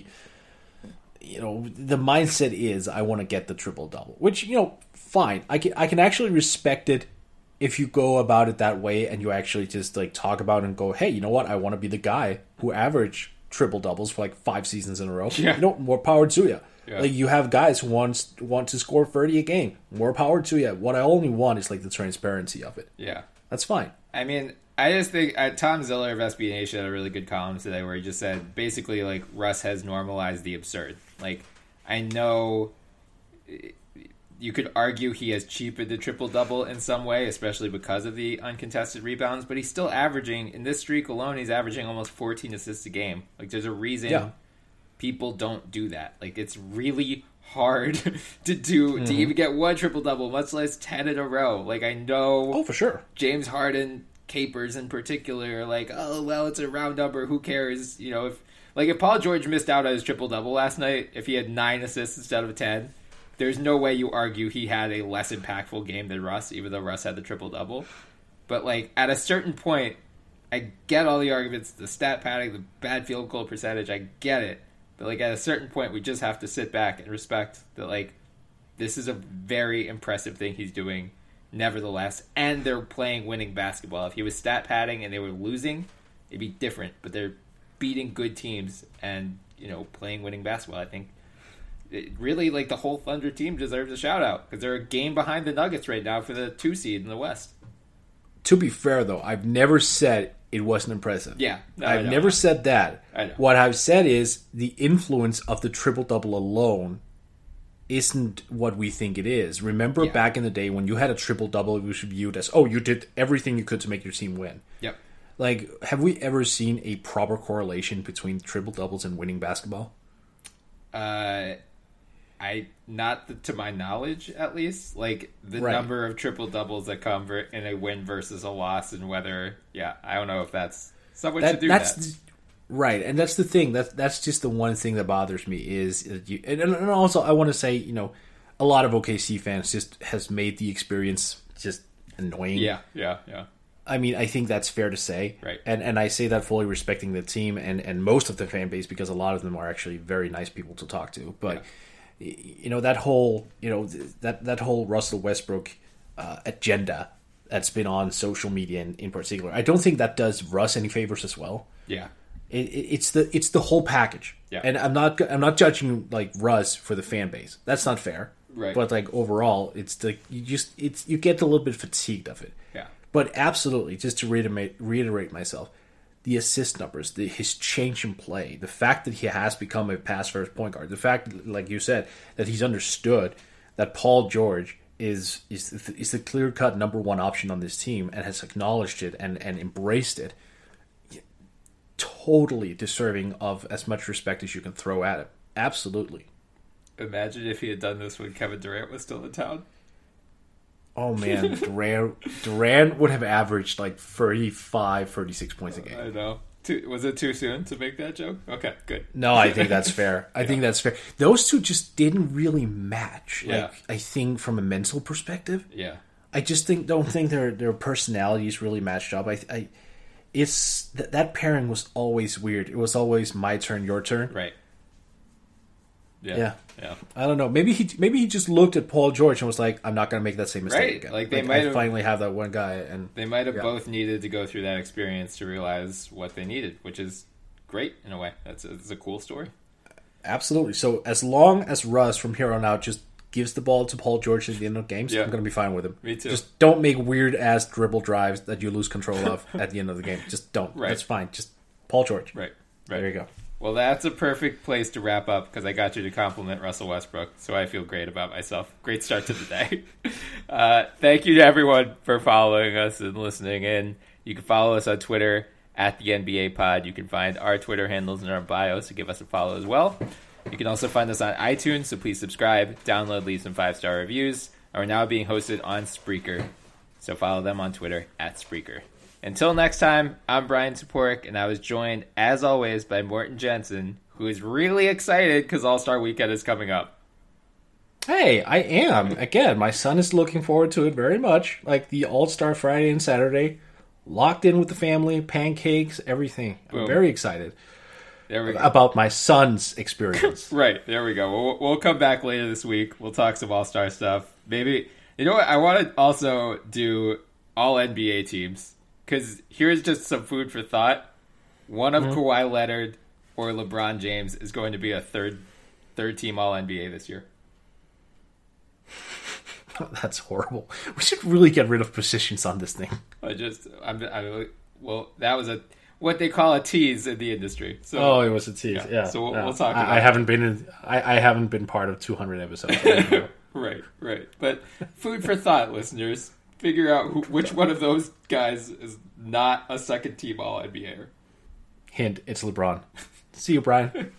the mindset is I want to get the triple-double, which, fine. I can actually respect it if you go about it that way and you actually just, like, talk about it and go, hey, you know what? I want to be the guy who averaged triple-doubles for, like, 5 seasons in a row. Yeah. More power to you. Yeah. Like, you have guys who want to score 30 a game. More power to you. What I only want is, like, the transparency of it. Yeah. That's fine. I mean, I just think Tom Ziller of SB Nation had a really good column today where he just said, basically, like, Russ has normalized the absurd. Like, I know you could argue he has cheapened the triple-double in some way, especially because of the uncontested rebounds, but he's still averaging, in this streak alone, he's averaging almost 14 assists a game. Like, there's a reason people don't do that. Like, it's really hard to do, to even get one triple-double, much less 10 in a row. Like, I know... Oh, for sure. James Harden capers in particular, like, oh, well, it's a round number, who cares? If Paul George missed out on his triple-double last night, if he had 9 assists instead of 10, there's no way you argue he had a less impactful game than Russ, even though Russ had the triple-double. But, like, at a certain point, I get all the arguments, the stat padding, the bad field goal percentage, I get it. But, like, at a certain point, we just have to sit back and respect that, like, this is a very impressive thing he's doing, nevertheless. And they're playing winning basketball. If he was stat padding and they were losing, it'd be different. But they're beating good teams and, playing winning basketball. I think really, like, the whole Thunder team deserves a shout-out because they're a game behind the Nuggets right now for the 2 seed in the West. To be fair, though, I've never said it wasn't impressive. Yeah. I've never said that. I know. What I've said is the influence of the triple-double alone isn't what we think it is. Remember back in the day when you had a triple-double, it was viewed as, oh, you did everything you could to make your team win. Yep. Like, have we ever seen a proper correlation between triple-doubles and winning basketball? Not to my knowledge, at least. Like, the number of triple-doubles that come in a win versus a loss and whether, I don't know if that's... Someone should do that. Right, and that's the thing. That's just the one thing that bothers me is and also I want to say, a lot of OKC fans just has made the experience just annoying. Yeah. I mean, I think that's fair to say. Right. And I say that fully respecting the team and most of the fan base, because a lot of them are actually very nice people to talk to. But that whole that whole Russell Westbrook agenda that's been on social media in particular, I don't think that does Russ any favors as well. Yeah. It's the whole package. Yeah. And I'm not judging like Russ for the fan base. That's not fair. Right. But like overall, you get a little bit fatigued of it. Yeah. But absolutely, just to reiterate myself, the assist numbers, his change in play, the fact that he has become a pass-first point guard, the fact, like you said, that he's understood that Paul George is the clear-cut number one option on this team and has acknowledged it and embraced it, totally deserving of as much respect as you can throw at him. Absolutely. Imagine if he had done this when Kevin Durant was still in town. Oh, man. Durant would have averaged like 35, 36 points a game. I know. Was it too soon to make that joke? Okay, good. No, I think that's fair. I think that's fair. Those two just didn't really match. Yeah. I think from a mental perspective. Yeah. I just don't think their personalities really matched up. That pairing was always weird. It was always my turn, your turn. Right. Yeah. I don't know. Maybe he just looked at Paul George and was like, "I'm not going to make that same mistake again." Like I finally have that one guy, and they might have both needed to go through that experience to realize what they needed, which is great in a way. It's a cool story. Absolutely. So as long as Russ from here on out just gives the ball to Paul George at the end of games, I'm going to be fine with him. Me too. Just don't make weird ass dribble drives that you lose control of at the end of the game. Just don't. Right. That's fine. Just Paul George. Right. There you go. Well, that's a perfect place to wrap up because I got you to compliment Russell Westbrook, so I feel great about myself. Great start to the day. Thank you to everyone for following us and listening in. You can follow us on Twitter at the NBA Pod. You can find our Twitter handles in our bio, so give us a follow as well. You can also find us on iTunes, so please subscribe, download, leave some 5-star reviews. And we're now being hosted on Spreaker, so follow them on Twitter at Spreaker. Until next time, I'm Brian Toporek, and I was joined, as always, by Morten Jensen, who is really excited because All-Star Weekend is coming up. Hey, I am. Again, my son is looking forward to it very much. Like the All-Star Friday and Saturday, locked in with the family, pancakes, everything. Boom. I'm very excited. There we go. About my son's experience. Right, there we go. We'll come back later this week. We'll talk some All-Star stuff. Maybe, you know what? I want to also do all NBA teams. Because here's just some food for thought. One of Kawhi Leonard or LeBron James is going to be a third team All-NBA this year. That's horrible. We should really get rid of positions on this thing. Well, that was what they call a tease in the industry. So, it was a tease. Yeah. So we'll talk about I haven't been part of 200 episodes. Right. But food for thought, listeners. Figure out which one of those guys is not a second team All-NBA. Hint, it's LeBron. See you, Brian.